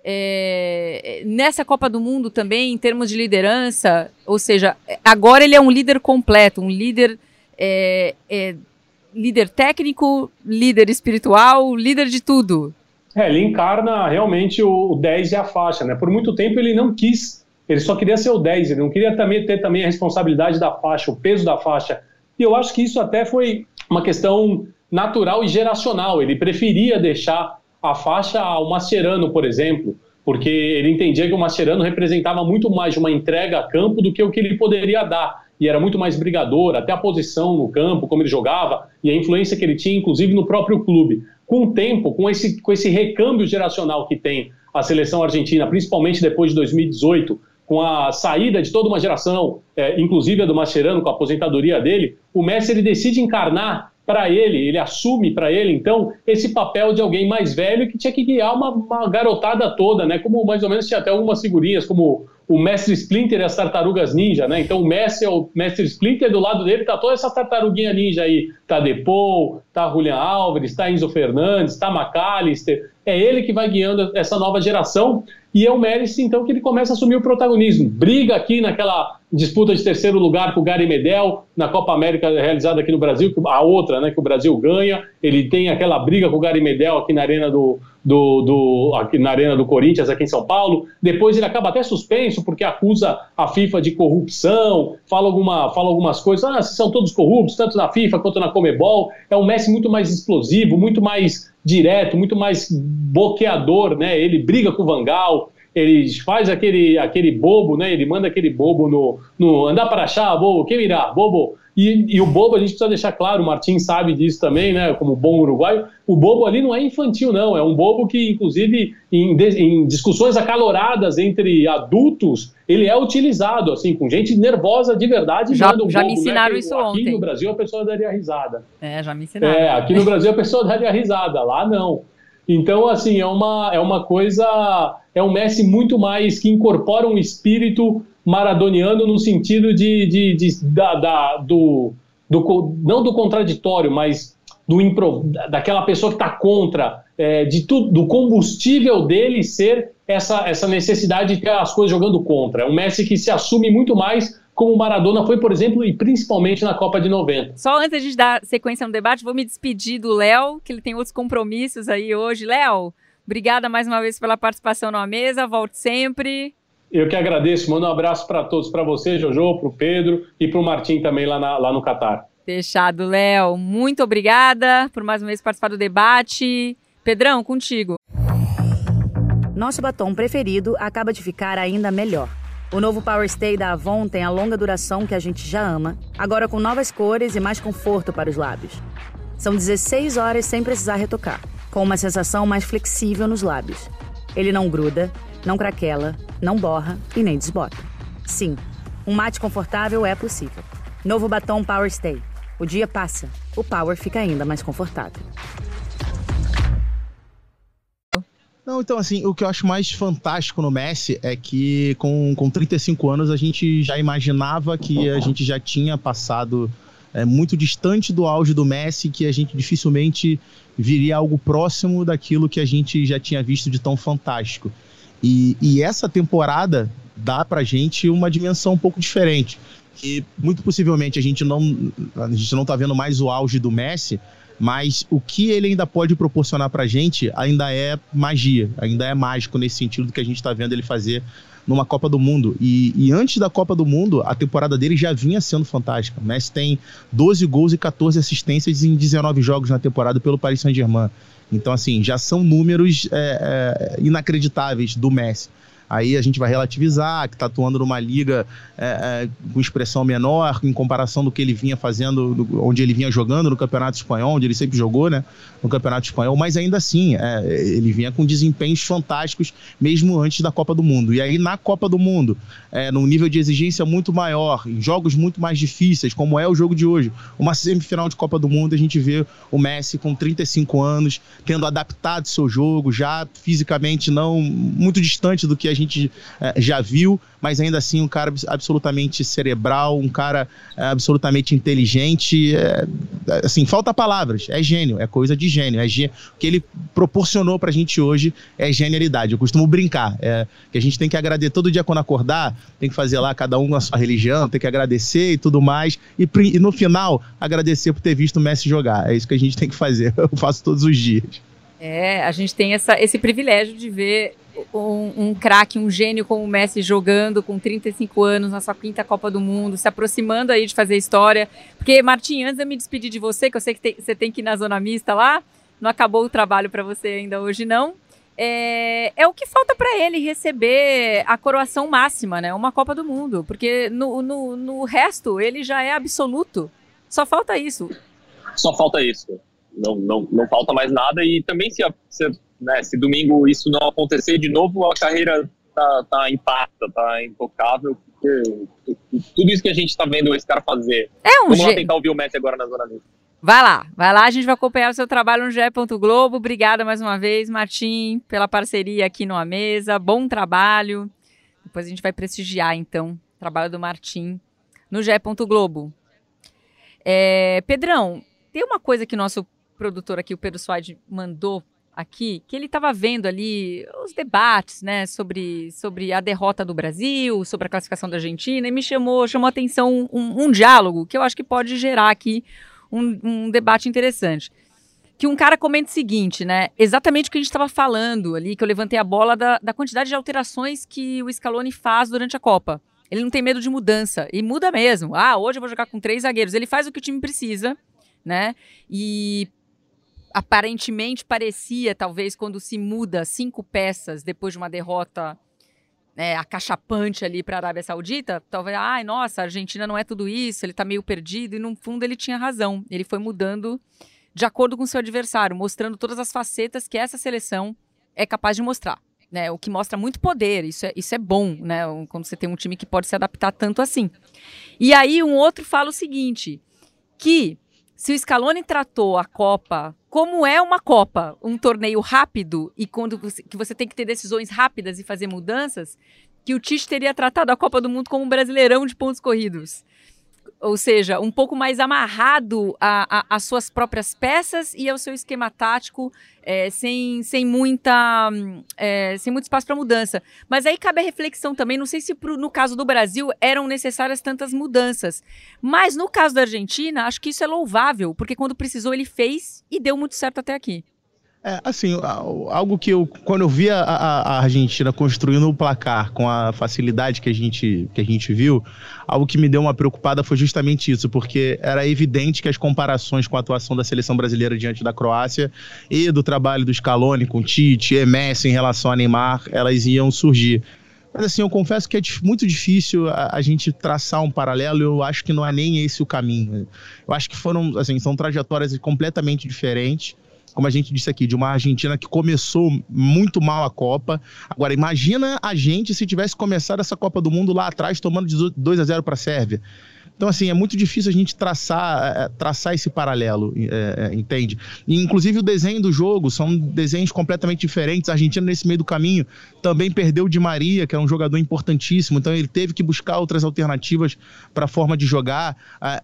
é, nessa Copa do Mundo também, em termos de liderança, ou seja, agora ele é um líder completo, um líder, é, é, líder técnico, líder espiritual, líder de tudo. É, ele encarna realmente o, o dez e a faixa, né? Por muito tempo ele não quis. Ele só queria ser o dez, ele não queria também ter também a responsabilidade da faixa, o peso da faixa. E eu acho que isso até foi uma questão natural e geracional. Ele preferia deixar a faixa ao Mascherano, por exemplo, porque ele entendia que o Mascherano representava muito mais uma entrega a campo do que o que ele poderia dar. E era muito mais brigador, até a posição no campo, como ele jogava, e a influência que ele tinha, inclusive, no próprio clube. Com o tempo, com esse, com esse recâmbio geracional que tem a seleção argentina, principalmente depois de dois mil e dezoito, com a saída de toda uma geração, é, inclusive a do Mascherano, com a aposentadoria dele, o Messi ele decide encarnar para ele, ele assume para ele, então, esse papel de alguém mais velho que tinha que guiar uma, uma garotada toda, né? Como mais ou menos tinha até algumas figurinhas, como o Mestre Splinter e as Tartarugas Ninja, né? Então o Messi é o Mestre Splinter, do lado dele tá toda essa tartaruguinha ninja aí, tá Depou, tá Julián Álvares, tá Enzo Fernandes, tá McAllister, é ele que vai guiando essa nova geração, e é o Messi, então, que ele começa a assumir o protagonismo. Briga aqui naquela disputa de terceiro lugar com o Gary Medel, na Copa América realizada aqui no Brasil, a outra, né, que o Brasil ganha. Ele tem aquela briga com o Gary Medel aqui na Arena do, do, do, aqui na Arena do Corinthians, aqui em São Paulo. Depois ele acaba até suspenso, porque acusa a FIFA de corrupção, fala, alguma, fala algumas coisas, ah, são todos corruptos, tanto na FIFA quanto na Conmebol. É um Messi muito mais explosivo, muito mais direto, muito mais boqueador, né? Ele briga com o Van Gaal, ele faz aquele, aquele bobo, né? Ele manda aquele bobo no, no andar para achar, bobo, quem irá, bobo. E, e o bobo, a gente precisa deixar claro, o Martim sabe disso também, né? Como bom uruguaio, o bobo ali não é infantil, não. É um bobo que, inclusive, em, em discussões acaloradas entre adultos, ele é utilizado, assim, com gente nervosa de verdade. Já, um já bobo, me ensinaram né? isso aqui ontem. Aqui no Brasil a pessoa daria risada. É, já me ensinaram. É, aqui no Brasil a pessoa daria risada, lá não. Então, assim, é uma, é uma coisa... É um Messi muito mais que incorpora um espírito maradoniano no sentido de, de, de, da, da, do, do... não do contraditório, mas do impro, daquela pessoa que está contra, é, de tudo, do combustível dele ser essa, essa necessidade de ter as coisas jogando contra. É um Messi que se assume muito mais como o Maradona foi, por exemplo, e principalmente na Copa de noventa. Só antes de a gente dar sequência no debate, vou me despedir do Léo, que ele tem outros compromissos aí hoje. Léo, obrigada mais uma vez pela participação na mesa, volte sempre. Eu que agradeço, mando um abraço para todos, para você, Jojo, para o Pedro e para o Martim também lá, na, lá no Catar. Fechado, Léo. Muito obrigada por mais uma vez participar do debate. Pedrão, contigo. Nosso batom preferido acaba de ficar ainda melhor. O novo Power Stay da Avon tem a longa duração que a gente já ama, agora com novas cores e mais conforto para os lábios. São dezesseis horas sem precisar retocar, com uma sensação mais flexível nos lábios. Ele não gruda, não craquela, não borra e nem desbota. Sim, um mate confortável é possível. Novo batom Power Stay. O dia passa, o Power fica ainda mais confortável. Não, então assim, o que eu acho mais fantástico no Messi é que com, com trinta e cinco anos a gente já imaginava que a gente já tinha passado é, muito distante do auge do Messi, que a gente dificilmente viria algo próximo daquilo que a gente já tinha visto de tão fantástico. E, e essa temporada dá pra gente uma dimensão um pouco diferente, que muito possivelmente a gente não, a gente não tá vendo mais o auge do Messi, mas o que ele ainda pode proporcionar pra gente ainda é magia, ainda é mágico nesse sentido do que a gente tá vendo ele fazer numa Copa do Mundo. E, e antes da Copa do Mundo, a temporada dele já vinha sendo fantástica. O Messi tem doze gols e catorze assistências em dezenove jogos na temporada pelo Paris Saint-Germain. Então, assim, já são números é, é, inacreditáveis do Messi. Aí a gente vai relativizar, que está atuando numa liga é, é, com expressão menor, em comparação do que ele vinha fazendo, do, onde ele vinha jogando no Campeonato Espanhol, onde ele sempre jogou, né, no Campeonato Espanhol, mas ainda assim, é, ele vinha com desempenhos fantásticos, mesmo antes da Copa do Mundo. E aí na Copa do Mundo, é, num nível de exigência muito maior, em jogos muito mais difíceis, como é o jogo de hoje, uma semifinal de Copa do Mundo, a gente vê o Messi com trinta e cinco anos, tendo adaptado seu jogo, já fisicamente não muito distante do que a gente gente é, já viu, mas ainda assim um cara absolutamente cerebral, um cara é, absolutamente inteligente, é, assim, falta palavras, é gênio, é coisa de gênio, é gênio. O que ele proporcionou pra gente hoje é genialidade. Eu costumo brincar, é, que a gente tem que agradecer todo dia quando acordar, tem que fazer lá cada um a sua religião, tem que agradecer e tudo mais, e, e no final agradecer por ter visto o Messi jogar, é isso que a gente tem que fazer, eu faço todos os dias. É, a gente tem essa, esse privilégio de ver um, um craque, um gênio como o Messi jogando com trinta e cinco anos na sua quinta Copa do Mundo, se aproximando aí de fazer história. Porque, Martim, antes de eu me despedir de você, que eu sei que tem, você tem que ir na zona mista lá, não acabou o trabalho para você ainda hoje não, é, é o que falta para ele receber a coroação máxima, né? Uma Copa do Mundo, porque no, no, no resto ele já é absoluto, só falta isso. Só falta isso. Não, não, não falta mais nada, e também se, se, né, se domingo isso não acontecer de novo, a carreira tá, tá intacta, tá intocável, porque tudo isso que a gente tá vendo esse cara fazer. É um Vamos lá gê... tentar ouvir o Messi agora na zona mista. Vai lá, vai lá, a gente vai acompanhar o seu trabalho no G E. Globo. Obrigada mais uma vez, Martim, pela parceria aqui no A Mesa, bom trabalho. Depois a gente vai prestigiar, então, o trabalho do Martim no G E. Globo. É, Pedrão, tem uma coisa que nosso produtor aqui, o Pedro Suaide, mandou aqui, que ele estava vendo ali os debates, né, sobre, sobre a derrota do Brasil, sobre a classificação da Argentina, e me chamou, chamou a atenção um, um diálogo que eu acho que pode gerar aqui um, um debate interessante. Que um cara comenta o seguinte, né, exatamente o que a gente estava falando ali, que eu levantei a bola da, da quantidade de alterações que o Scaloni faz durante a Copa. Ele não tem medo de mudança, e muda mesmo. Ah, hoje eu vou jogar com três zagueiros. Ele faz o que o time precisa, né, e aparentemente parecia, talvez, quando se muda cinco peças depois de uma derrota é, acachapante ali para a Arábia Saudita, talvez, ai, nossa, a Argentina não é tudo isso, ele está meio perdido, e no fundo ele tinha razão. Ele foi mudando de acordo com o seu adversário, mostrando todas as facetas que essa seleção é capaz de mostrar, né? O que mostra muito poder, isso é, isso é bom, né? Quando você tem um time que pode se adaptar tanto assim. E aí um outro fala o seguinte, que se o Scaloni tratou a Copa como é uma Copa, um torneio rápido e quando você, que você tem que ter decisões rápidas e fazer mudanças, que o Tite teria tratado a Copa do Mundo como um brasileirão de pontos corridos. ou seja, um pouco mais amarrado às suas próprias peças e ao seu esquema tático, é, sem, sem, muita, é, sem muito espaço para mudança. Mas aí cabe a reflexão também, não sei se pro, no caso do Brasil eram necessárias tantas mudanças, mas no caso da Argentina, acho que isso é louvável, porque quando precisou ele fez e deu muito certo até aqui. É, assim, algo que eu, quando eu vi a, a Argentina construindo o placar com a facilidade que a, gente, que a gente viu, algo que me deu uma preocupada foi justamente isso, porque era evidente que as comparações com a atuação da seleção brasileira diante da Croácia e do trabalho do Scaloni com Tite e Messi em relação a Neymar, elas iam surgir. Mas assim, eu confesso que é muito difícil a, a gente traçar um paralelo, eu acho que não é nem esse o caminho. Eu acho que foram, assim, são trajetórias completamente diferentes. Como a gente disse aqui, de uma Argentina que começou muito mal a Copa. Agora, imagina a gente se tivesse começado essa Copa do Mundo lá atrás, tomando de dois a zero para a Sérvia. Então, assim, é muito difícil a gente traçar, traçar esse paralelo, é, é, entende? E, inclusive, o desenho do jogo são desenhos completamente diferentes. A Argentina, nesse meio do caminho, também perdeu o Di Maria, que é um jogador importantíssimo. Então, ele teve que buscar outras alternativas para a forma de jogar.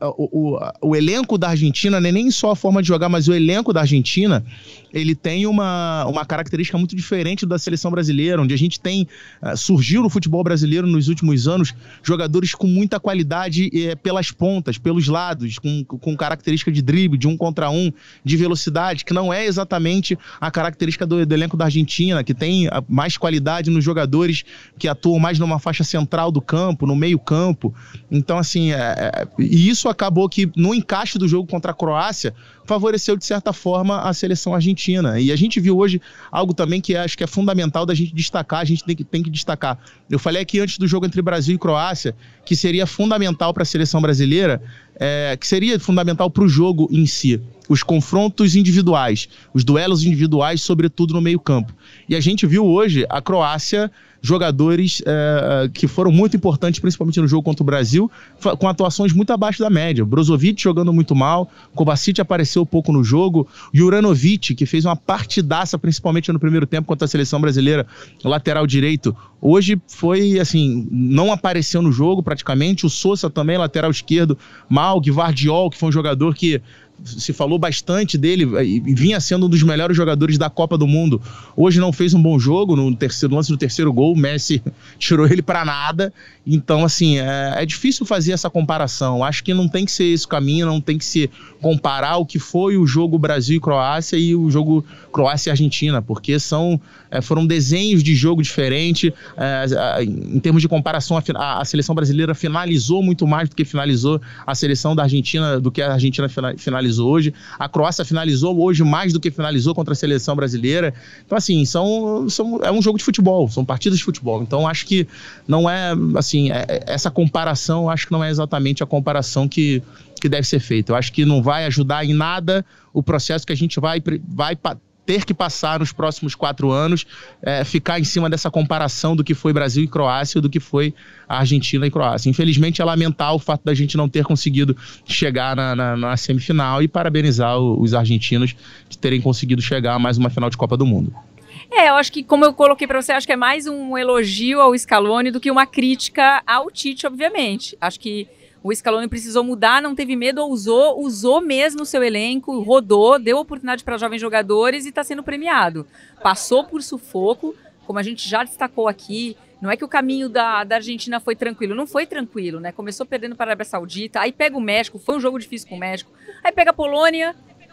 O, o, o elenco da Argentina, não é nem só a forma de jogar, mas o elenco da Argentina, ele tem uma, uma característica muito diferente da seleção brasileira, onde a gente tem, surgiu no futebol brasileiro nos últimos anos, jogadores com muita qualidade é, pelas pontas, pelos lados, com, com característica de drible, de um contra um, de velocidade, que não é exatamente a característica do, do elenco da Argentina, que tem mais qualidade nos jogadores que atuam mais numa faixa central do campo, no meio campo. Então, assim, é, é, e isso acabou que no encaixe do jogo contra a Croácia, favoreceu de certa forma a seleção argentina. E a gente viu hoje algo também que acho que é fundamental da gente destacar, a gente tem que, tem que destacar. Eu falei aqui antes do jogo entre Brasil e Croácia, que seria fundamental para a seleção brasileira, é, que seria fundamental para o jogo em si. Os confrontos individuais, os duelos individuais, sobretudo no meio campo. E a gente viu hoje a Croácia, jogadores é, que foram muito importantes, principalmente no jogo contra o Brasil, com atuações muito abaixo da média. Brozovic jogando muito mal, Kovacic apareceu pouco no jogo, Juranovic, que fez uma partidaça, principalmente no primeiro tempo contra a seleção brasileira, lateral direito, hoje foi, assim, não apareceu no jogo praticamente. O Sousa também, lateral esquerdo, mal, Gvardiol, que foi um jogador que se falou bastante dele e vinha sendo um dos melhores jogadores da Copa do Mundo. Hoje não fez um bom jogo, no terceiro lance do terceiro gol, o Messi tirou ele para nada. Então, assim, é, é difícil fazer essa comparação. Acho que não tem que ser esse o caminho, não tem que se comparar o que foi o jogo Brasil e Croácia e o jogo Croácia e Argentina, porque são, é, foram desenhos de jogo diferentes. É, em termos de comparação, a, a seleção brasileira finalizou muito mais do que finalizou a seleção da Argentina, do que a Argentina finalizou hoje. A Croácia finalizou hoje mais do que finalizou contra a seleção brasileira. Então, assim, são, são, é um jogo de futebol, são partidas de futebol. Então, acho que não é, assim, é, essa comparação, acho que não é exatamente a comparação que, que deve ser feita. Eu acho que não vai ajudar em nada o processo que a gente vai, vai ter que passar nos próximos quatro anos, é, ficar em cima dessa comparação do que foi Brasil e Croácia, do que foi a Argentina e Croácia. Infelizmente, é lamentar o fato da gente não ter conseguido chegar na, na, na semifinal e parabenizar os argentinos de terem conseguido chegar a mais uma final de Copa do Mundo. É, eu acho que, como eu coloquei para você, acho que é mais um elogio ao Scaloni do que uma crítica ao Tite, obviamente. Acho que o Scaloni precisou mudar, não teve medo, usou, usou mesmo o seu elenco, rodou, deu oportunidade para jovens jogadores e está sendo premiado. Passou por sufoco, como a gente já destacou aqui. Não é que o caminho da, da Argentina foi tranquilo, não foi tranquilo, né? Começou perdendo para a Arábia Saudita, aí pega o México, foi um jogo difícil com o México, aí pega a Polônia,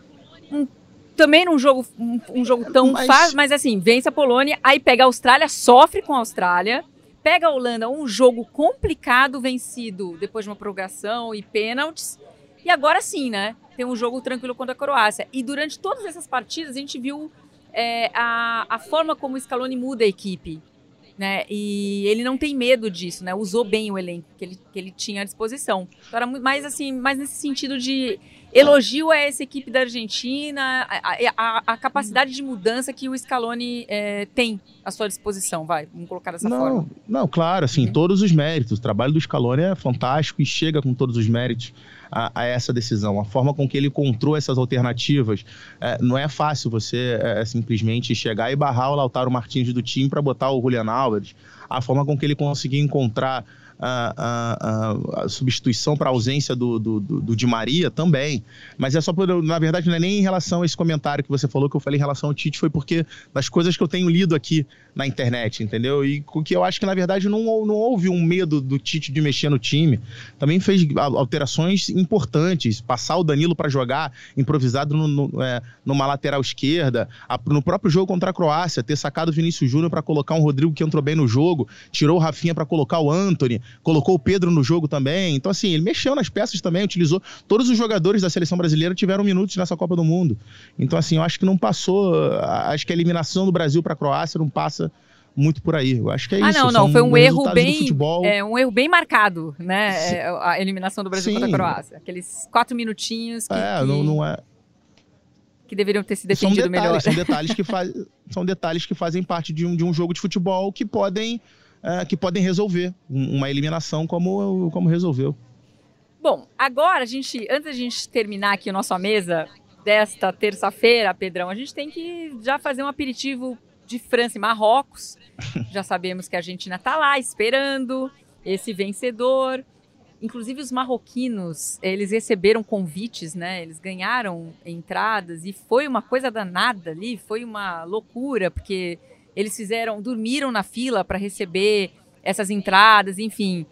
um, também num jogo, um, um jogo tão mas... fácil, mas assim, vence a Polônia, aí pega a Austrália, sofre com a Austrália, pega a Holanda, um jogo complicado, vencido depois de uma prorrogação e pênaltis, e agora sim, né? Tem um jogo tranquilo contra a Croácia. E durante todas essas partidas a gente viu é, a, a forma como o Scaloni muda a equipe, né? E ele não tem medo disso, né? Usou bem o elenco que ele, que ele tinha à disposição. Então era mais assim, mais nesse sentido de elogio a essa equipe da Argentina, a, a, a capacidade de mudança que o Scaloni é, tem à sua disposição, vai, vamos colocar dessa não, forma. Não, claro, assim, uhum. Todos os méritos. O trabalho do Scaloni é fantástico e chega com todos os méritos a, a essa decisão. A forma com que ele encontrou essas alternativas, é, não é fácil você é, simplesmente chegar e barrar o Lautaro Martins do time para botar o Julián Álvares. A forma com que ele conseguiu encontrar a, a, a substituição para a ausência do, do, do, do Di Maria também. Mas é só por, na verdade, não é nem em relação a esse comentário que você falou, que eu falei em relação ao Tite, foi porque das coisas que eu tenho lido aqui na internet, entendeu? E com que eu acho que, na verdade, não, não houve um medo do Tite de mexer no time. Também fez alterações importantes, passar o Danilo para jogar improvisado no, no, é, numa lateral esquerda, a, no próprio jogo contra a Croácia, ter sacado o Vinícius Júnior para colocar um Rodrigo que entrou bem no jogo, tirou o Rafinha para colocar o Antony, colocou o Pedro no jogo também. Então, assim, ele mexeu nas peças também, utilizou. Todos os jogadores da seleção brasileira tiveram minutos nessa Copa do Mundo. Então, assim, eu acho que não passou. Acho que a eliminação do Brasil para a Croácia não passa muito por aí. Eu acho que é ah, isso. Ah, não, não. São foi um erro bem. Futebol. É, um erro bem marcado, né? É, a eliminação do Brasil Sim. contra a Croácia. Aqueles quatro minutinhos que. É, que... não, não é. que deveriam ter se defendido são detalhes, melhor. São detalhes, que faz, são detalhes que fazem parte de um, de um jogo de futebol que podem, é, que podem resolver uma eliminação como, como resolveu. Bom, agora, a gente, antes da gente terminar aqui a nossa mesa desta terça-feira, Pedrão, a gente tem que já fazer um aperitivo de França e Marrocos. Já sabemos que a Argentina está lá esperando esse vencedor. Inclusive os marroquinos, eles receberam convites, né? Eles ganharam entradas e foi uma coisa danada ali, foi uma loucura, porque eles fizeram, dormiram na fila para receber essas entradas, enfim.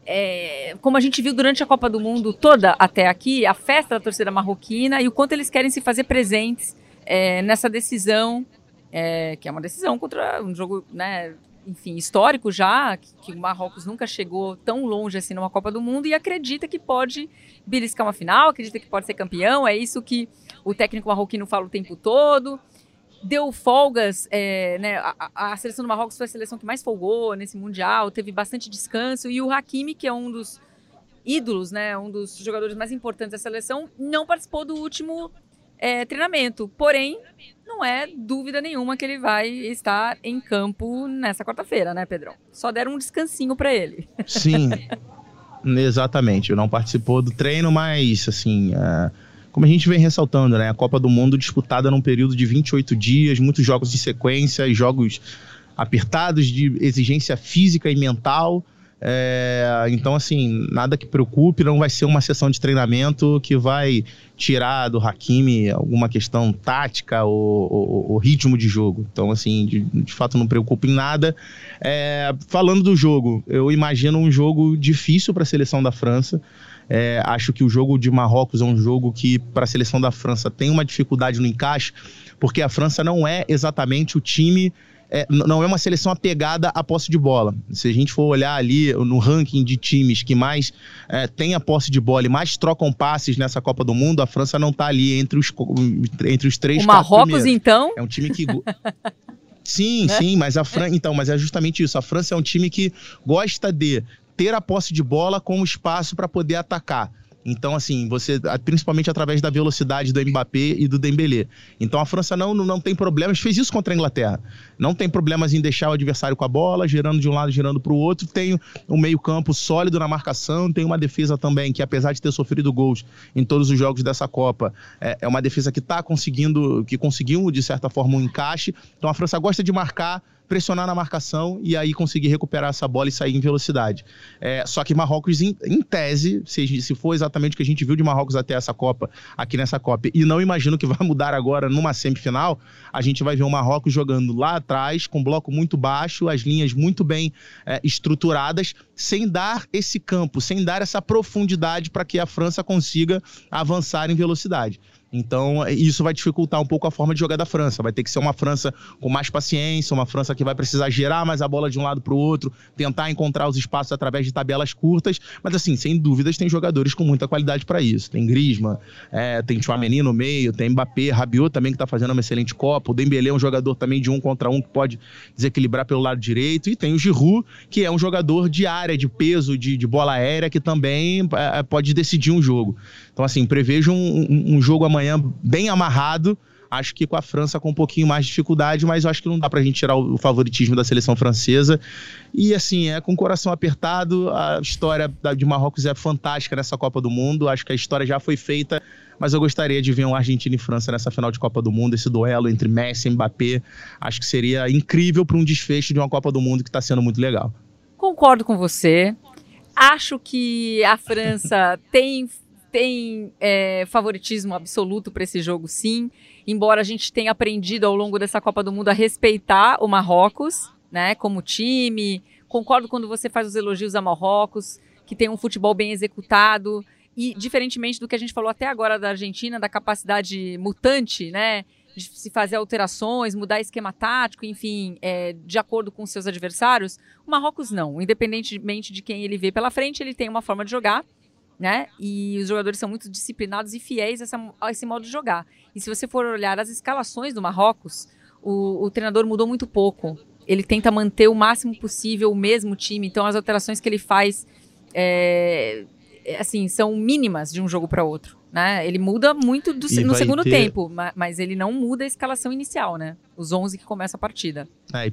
É, como a gente viu durante a Copa do Mundo toda até aqui, a festa da torcida marroquina e o quanto eles querem se fazer presentes é, nessa decisão, é, que é uma decisão contra um jogo, né? Enfim, histórico já, que, que o Marrocos nunca chegou tão longe assim numa Copa do Mundo e acredita que pode beliscar uma final, acredita que pode ser campeão, é isso que o técnico marroquino fala o tempo todo. Deu folgas, é, né, a, a seleção do Marrocos foi a seleção que mais folgou nesse Mundial, teve bastante descanso, e o Hakimi, que é um dos ídolos, né, um dos jogadores mais importantes da seleção, não participou do último é, treinamento, porém, não é dúvida nenhuma que ele vai estar em campo nessa quarta-feira, né, Pedrão? Só deram um descansinho para ele. Sim, exatamente. Não participou do treino, mas, assim, uh, como a gente vem ressaltando, né, a Copa do Mundo disputada num período de vinte e oito dias, muitos jogos de sequência, jogos apertados de exigência física e mental. É, então, assim, nada que preocupe, não vai ser uma sessão de treinamento que vai tirar do Hakimi alguma questão tática ou, ou, ou ritmo de jogo. Então, assim, de, de fato não preocupa em nada. É, falando do jogo, eu imagino um jogo difícil para a seleção da França. É, acho que o jogo de Marrocos é um jogo que, para a seleção da França, tem uma dificuldade no encaixe, porque a França não é exatamente o time... É, não é uma seleção apegada à posse de bola. Se a gente for olhar ali no ranking de times que mais é, tem a posse de bola e mais trocam passes nessa Copa do Mundo, a França não está ali entre os, entre os três, o quatro Marrocos, primeiros. então? É um time que... sim, sim, mas a França... Então, mas é justamente isso. A França é um time que gosta de ter a posse de bola como espaço para poder atacar. Então, assim, você, principalmente através da velocidade do Mbappé e do Dembélé. Então, a França não, não tem problemas, fez isso contra a Inglaterra. Não tem problemas em deixar o adversário com a bola, girando de um lado, girando para o outro. Tem um meio-campo sólido na marcação, tem uma defesa também que, apesar de ter sofrido gols em todos os jogos dessa Copa, é, é uma defesa que está conseguindo, que conseguiu, de certa forma, um encaixe. Então, a França gosta de marcar, pressionar na marcação e aí conseguir recuperar essa bola e sair em velocidade. É, só que Marrocos, em, em tese, se, se for exatamente o que a gente viu de Marrocos até essa Copa, aqui nessa Copa, e não imagino que vai mudar agora numa semifinal, a gente vai ver o Marrocos jogando lá atrás, com bloco muito baixo, as linhas muito bem é, estruturadas, sem dar esse campo, sem dar essa profundidade para que a França consiga avançar em velocidade. Então, isso vai dificultar um pouco a forma de jogar da França. Vai ter que ser uma França com mais paciência, uma França que vai precisar girar mais a bola de um lado para o outro, tentar encontrar os espaços através de tabelas curtas. Mas, assim, sem dúvidas, tem jogadores com muita qualidade para isso. Tem Griezmann, é, tem Tchouaméni no meio, tem Mbappé, Rabiot também, que está fazendo uma excelente Copa. O Dembélé é um jogador também de um contra um que pode desequilibrar pelo lado direito. E tem o Giroud, que é um jogador de área, de peso, de, de bola aérea, que também é, pode decidir um jogo. Então, assim, prevejo um, um, um jogo amanhã amanhã bem amarrado, acho que com a França com um pouquinho mais de dificuldade, mas eu acho que não dá pra gente tirar o favoritismo da seleção francesa. E assim, é com o coração apertado, a história de Marrocos é fantástica nessa Copa do Mundo, acho que a história já foi feita, mas eu gostaria de ver um Argentina e França nessa final de Copa do Mundo, esse duelo entre Messi e Mbappé, acho que seria incrível para um desfecho de uma Copa do Mundo que está sendo muito legal. Concordo com você. Acho que a França tem, tem é, favoritismo absoluto para esse jogo, sim. Embora a gente tenha aprendido ao longo dessa Copa do Mundo a respeitar o Marrocos, né, como time. Concordo quando você faz os elogios a Marrocos, que tem um futebol bem executado. E, diferentemente do que a gente falou até agora da Argentina, da capacidade mutante, né, de se fazer alterações, mudar esquema tático, enfim, é, de acordo com seus adversários, o Marrocos não. Independentemente de quem ele vê pela frente, ele tem uma forma de jogar, né? E os jogadores são muito disciplinados e fiéis a, essa, a esse modo de jogar. E se você for olhar as escalações do Marrocos, o, o treinador mudou muito pouco. Ele tenta manter o máximo possível o mesmo time, então as alterações que ele faz é, assim, são mínimas de um jogo para outro. Né? Ele muda muito do, no segundo ter... tempo, mas ele não muda a escalação inicial, né? Os onze que começam a partida. É,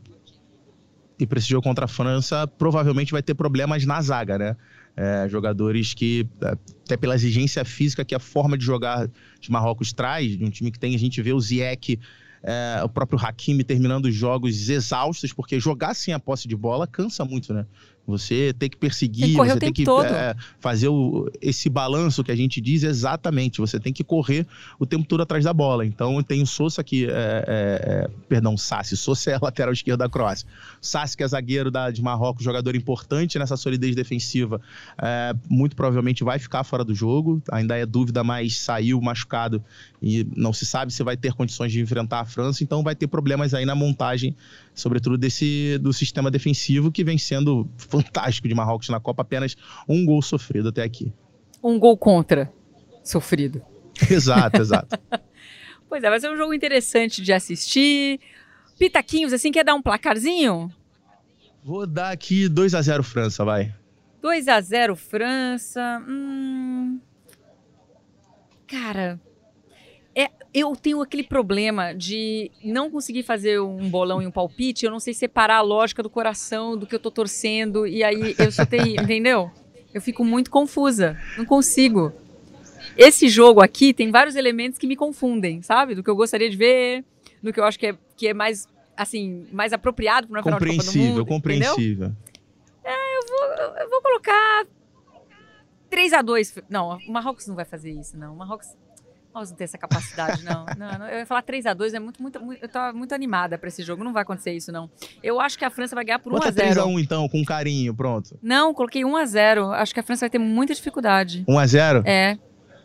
e para esse jogo contra a França, provavelmente vai ter problemas na zaga, né? É, jogadores que, até pela exigência física que a forma de jogar de Marrocos traz, de um time que tem, a gente vê o Ziyech, é, o próprio Hakimi terminando os jogos exaustos, porque jogar sem a posse de bola cansa muito, né? Você tem que perseguir, tem que você tem que é, fazer o, esse balanço que a gente diz exatamente. Você tem que correr o tempo todo atrás da bola. Então tem o Sousa aqui, é, é, perdão, Sassi. Sousa é lateral esquerdo da Croácia. Sassi, que é zagueiro da, de Marrocos, jogador importante nessa solidez defensiva, é, muito provavelmente vai ficar fora do jogo. Ainda é dúvida, mas saiu machucado e não se sabe se vai ter condições de enfrentar a França. Então vai ter problemas aí na montagem, sobretudo desse, do sistema defensivo, que vem sendo fantástico de Marrocos na Copa, apenas um gol sofrido até aqui. Um gol contra sofrido. Exato, exato. Pois é, vai ser um jogo interessante de assistir. Pitaquinhos, assim, quer dar um placarzinho? Vou dar aqui dois a zero França, vai. dois a zero França. Hum... Cara... É, eu tenho aquele problema de não conseguir fazer um bolão e um palpite, eu não sei separar a lógica do coração, do que eu tô torcendo, e aí eu só tenho, entendeu? Eu fico muito confusa, não consigo. Esse jogo aqui tem vários elementos que me confundem, sabe? Do que eu gostaria de ver, do que eu acho que é, que é mais, assim, mais apropriado para uma final de Copa do Mundo. Compreensível, compreensível. É, eu vou, eu vou colocar três a dois. Não, o Marrocos não vai fazer isso, não. O Marrocos... Nós não tem essa capacidade, não. não, não. Eu ia falar três a dois, é muito, muito, muito, eu tô muito animada pra esse jogo. Não vai acontecer isso, não. Eu acho que a França vai ganhar por um a zero. Bota três a um, então, com carinho, pronto. Não, coloquei um a zero. Acho que a França vai ter muita dificuldade. um a zero? É.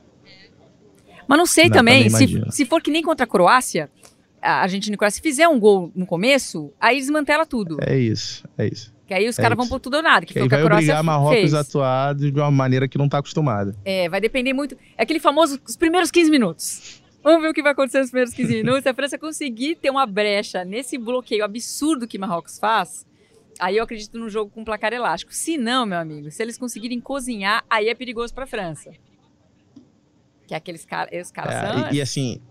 Mas não sei não, também, também se, se for que nem contra a Croácia, a Argentina e a Croácia, se fizer um gol no começo, aí desmantela tudo. É isso, é isso. Que aí os é caras vão por tudo ou nada. Que, que foi aí o que vai a Croácia obrigar Marrocos fez. a atuar de uma maneira que não tá acostumada. É, vai depender muito... É aquele famoso, os primeiros quinze minutos. Vamos ver o que vai acontecer nos primeiros quinze minutos. Se a França conseguir ter uma brecha nesse bloqueio absurdo que Marrocos faz, aí eu acredito num jogo com placar elástico. Se não, meu amigo, se eles conseguirem cozinhar, aí é perigoso pra França. Que é aqueles caras... Os caras é, são... E, e assim...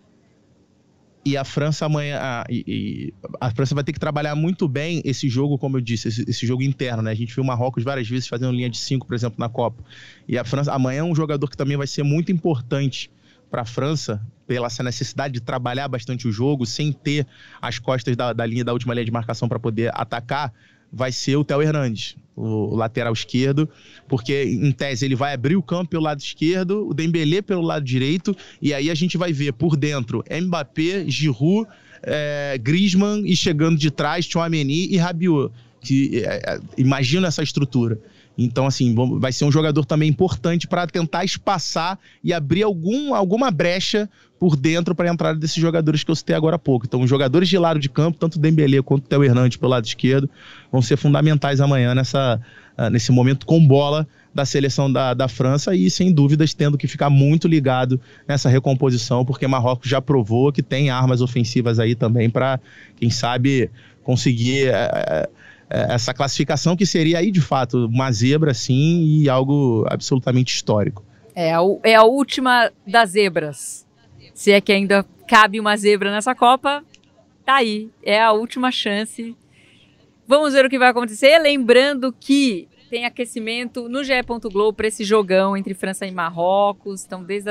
E a França amanhã... A, e, a França vai ter que trabalhar muito bem esse jogo, como eu disse, esse, esse jogo interno, né? A gente viu o Marrocos várias vezes fazendo linha de cinco, por exemplo, na Copa. E a França... Amanhã é um jogador que também vai ser muito importante para a França, pela essa necessidade de trabalhar bastante o jogo, sem ter as costas da, da linha da última linha de marcação para poder atacar, vai ser o Théo Hernandes, o, o lateral esquerdo, porque em tese ele vai abrir o campo pelo lado esquerdo, o Dembélé pelo lado direito, e aí a gente vai ver por dentro Mbappé, Giroud, é, Griezmann e chegando de trás Tchouaméni e Rabiot. Que, é, imagina essa estrutura. Então, assim, vai ser um jogador também importante para tentar espaçar e abrir algum, alguma brecha por dentro para a entrada desses jogadores que eu citei agora há pouco. Então, os jogadores de lado de campo, tanto o Dembélé quanto o Théo Hernandes pelo lado esquerdo, vão ser fundamentais amanhã nessa, nesse momento com bola da seleção da, da França e, sem dúvidas, tendo que ficar muito ligado nessa recomposição, porque Marrocos já provou que tem armas ofensivas aí também para, quem sabe, conseguir... É, essa classificação que seria aí, de fato, uma zebra, sim, e algo absolutamente histórico. É a, é a última das zebras. Se é que ainda cabe uma zebra nessa Copa, tá aí. É a última chance. Vamos ver o que vai acontecer. Lembrando que tem aquecimento no G E. Globo para esse jogão entre França e Marrocos. Então, desde as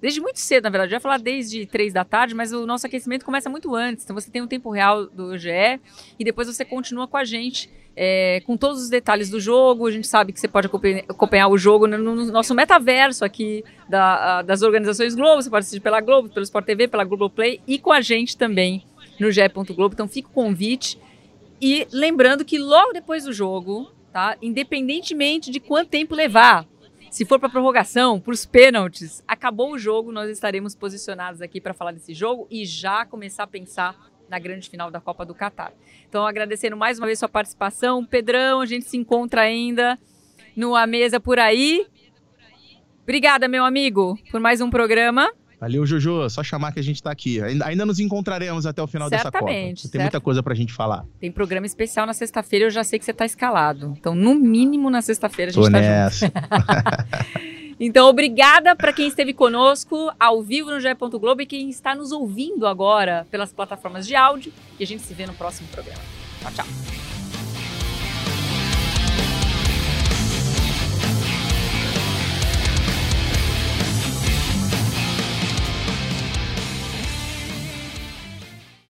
desde muito cedo, na verdade. Eu ia falar desde três da tarde, mas o nosso aquecimento começa muito antes. Então você tem um tempo real do G E e depois você continua com a gente é, com todos os detalhes do jogo. A gente sabe que você pode acompanhar o jogo no, no nosso metaverso aqui da, a, das organizações Globo. Você pode assistir pela Globo, pelo Sport T V, pela Globoplay e com a gente também no G E ponto Globo. Então fica o convite. E lembrando que logo depois do jogo, tá, independentemente de quanto tempo levar, se for para prorrogação, para os pênaltis, acabou o jogo, nós estaremos posicionados aqui para falar desse jogo e já começar a pensar na grande final da Copa do Catar. Então, agradecendo mais uma vez sua participação. Pedrão, a gente se encontra ainda numa mesa por aí. Obrigada, meu amigo, por mais um programa. Valeu, Jojo. Só chamar que a gente tá aqui. Ainda, ainda nos encontraremos até o final Certamente, dessa Copa. Tem certo. muita coisa pra gente falar. Tem programa especial na sexta-feira, eu já sei que você tá escalado. Então, no mínimo, na sexta-feira a gente Tô tá nessa. junto. Então, obrigada para quem esteve conosco ao vivo no G E ponto Globo e quem está nos ouvindo agora pelas plataformas de áudio. E a gente se vê no próximo programa. Tchau, tchau.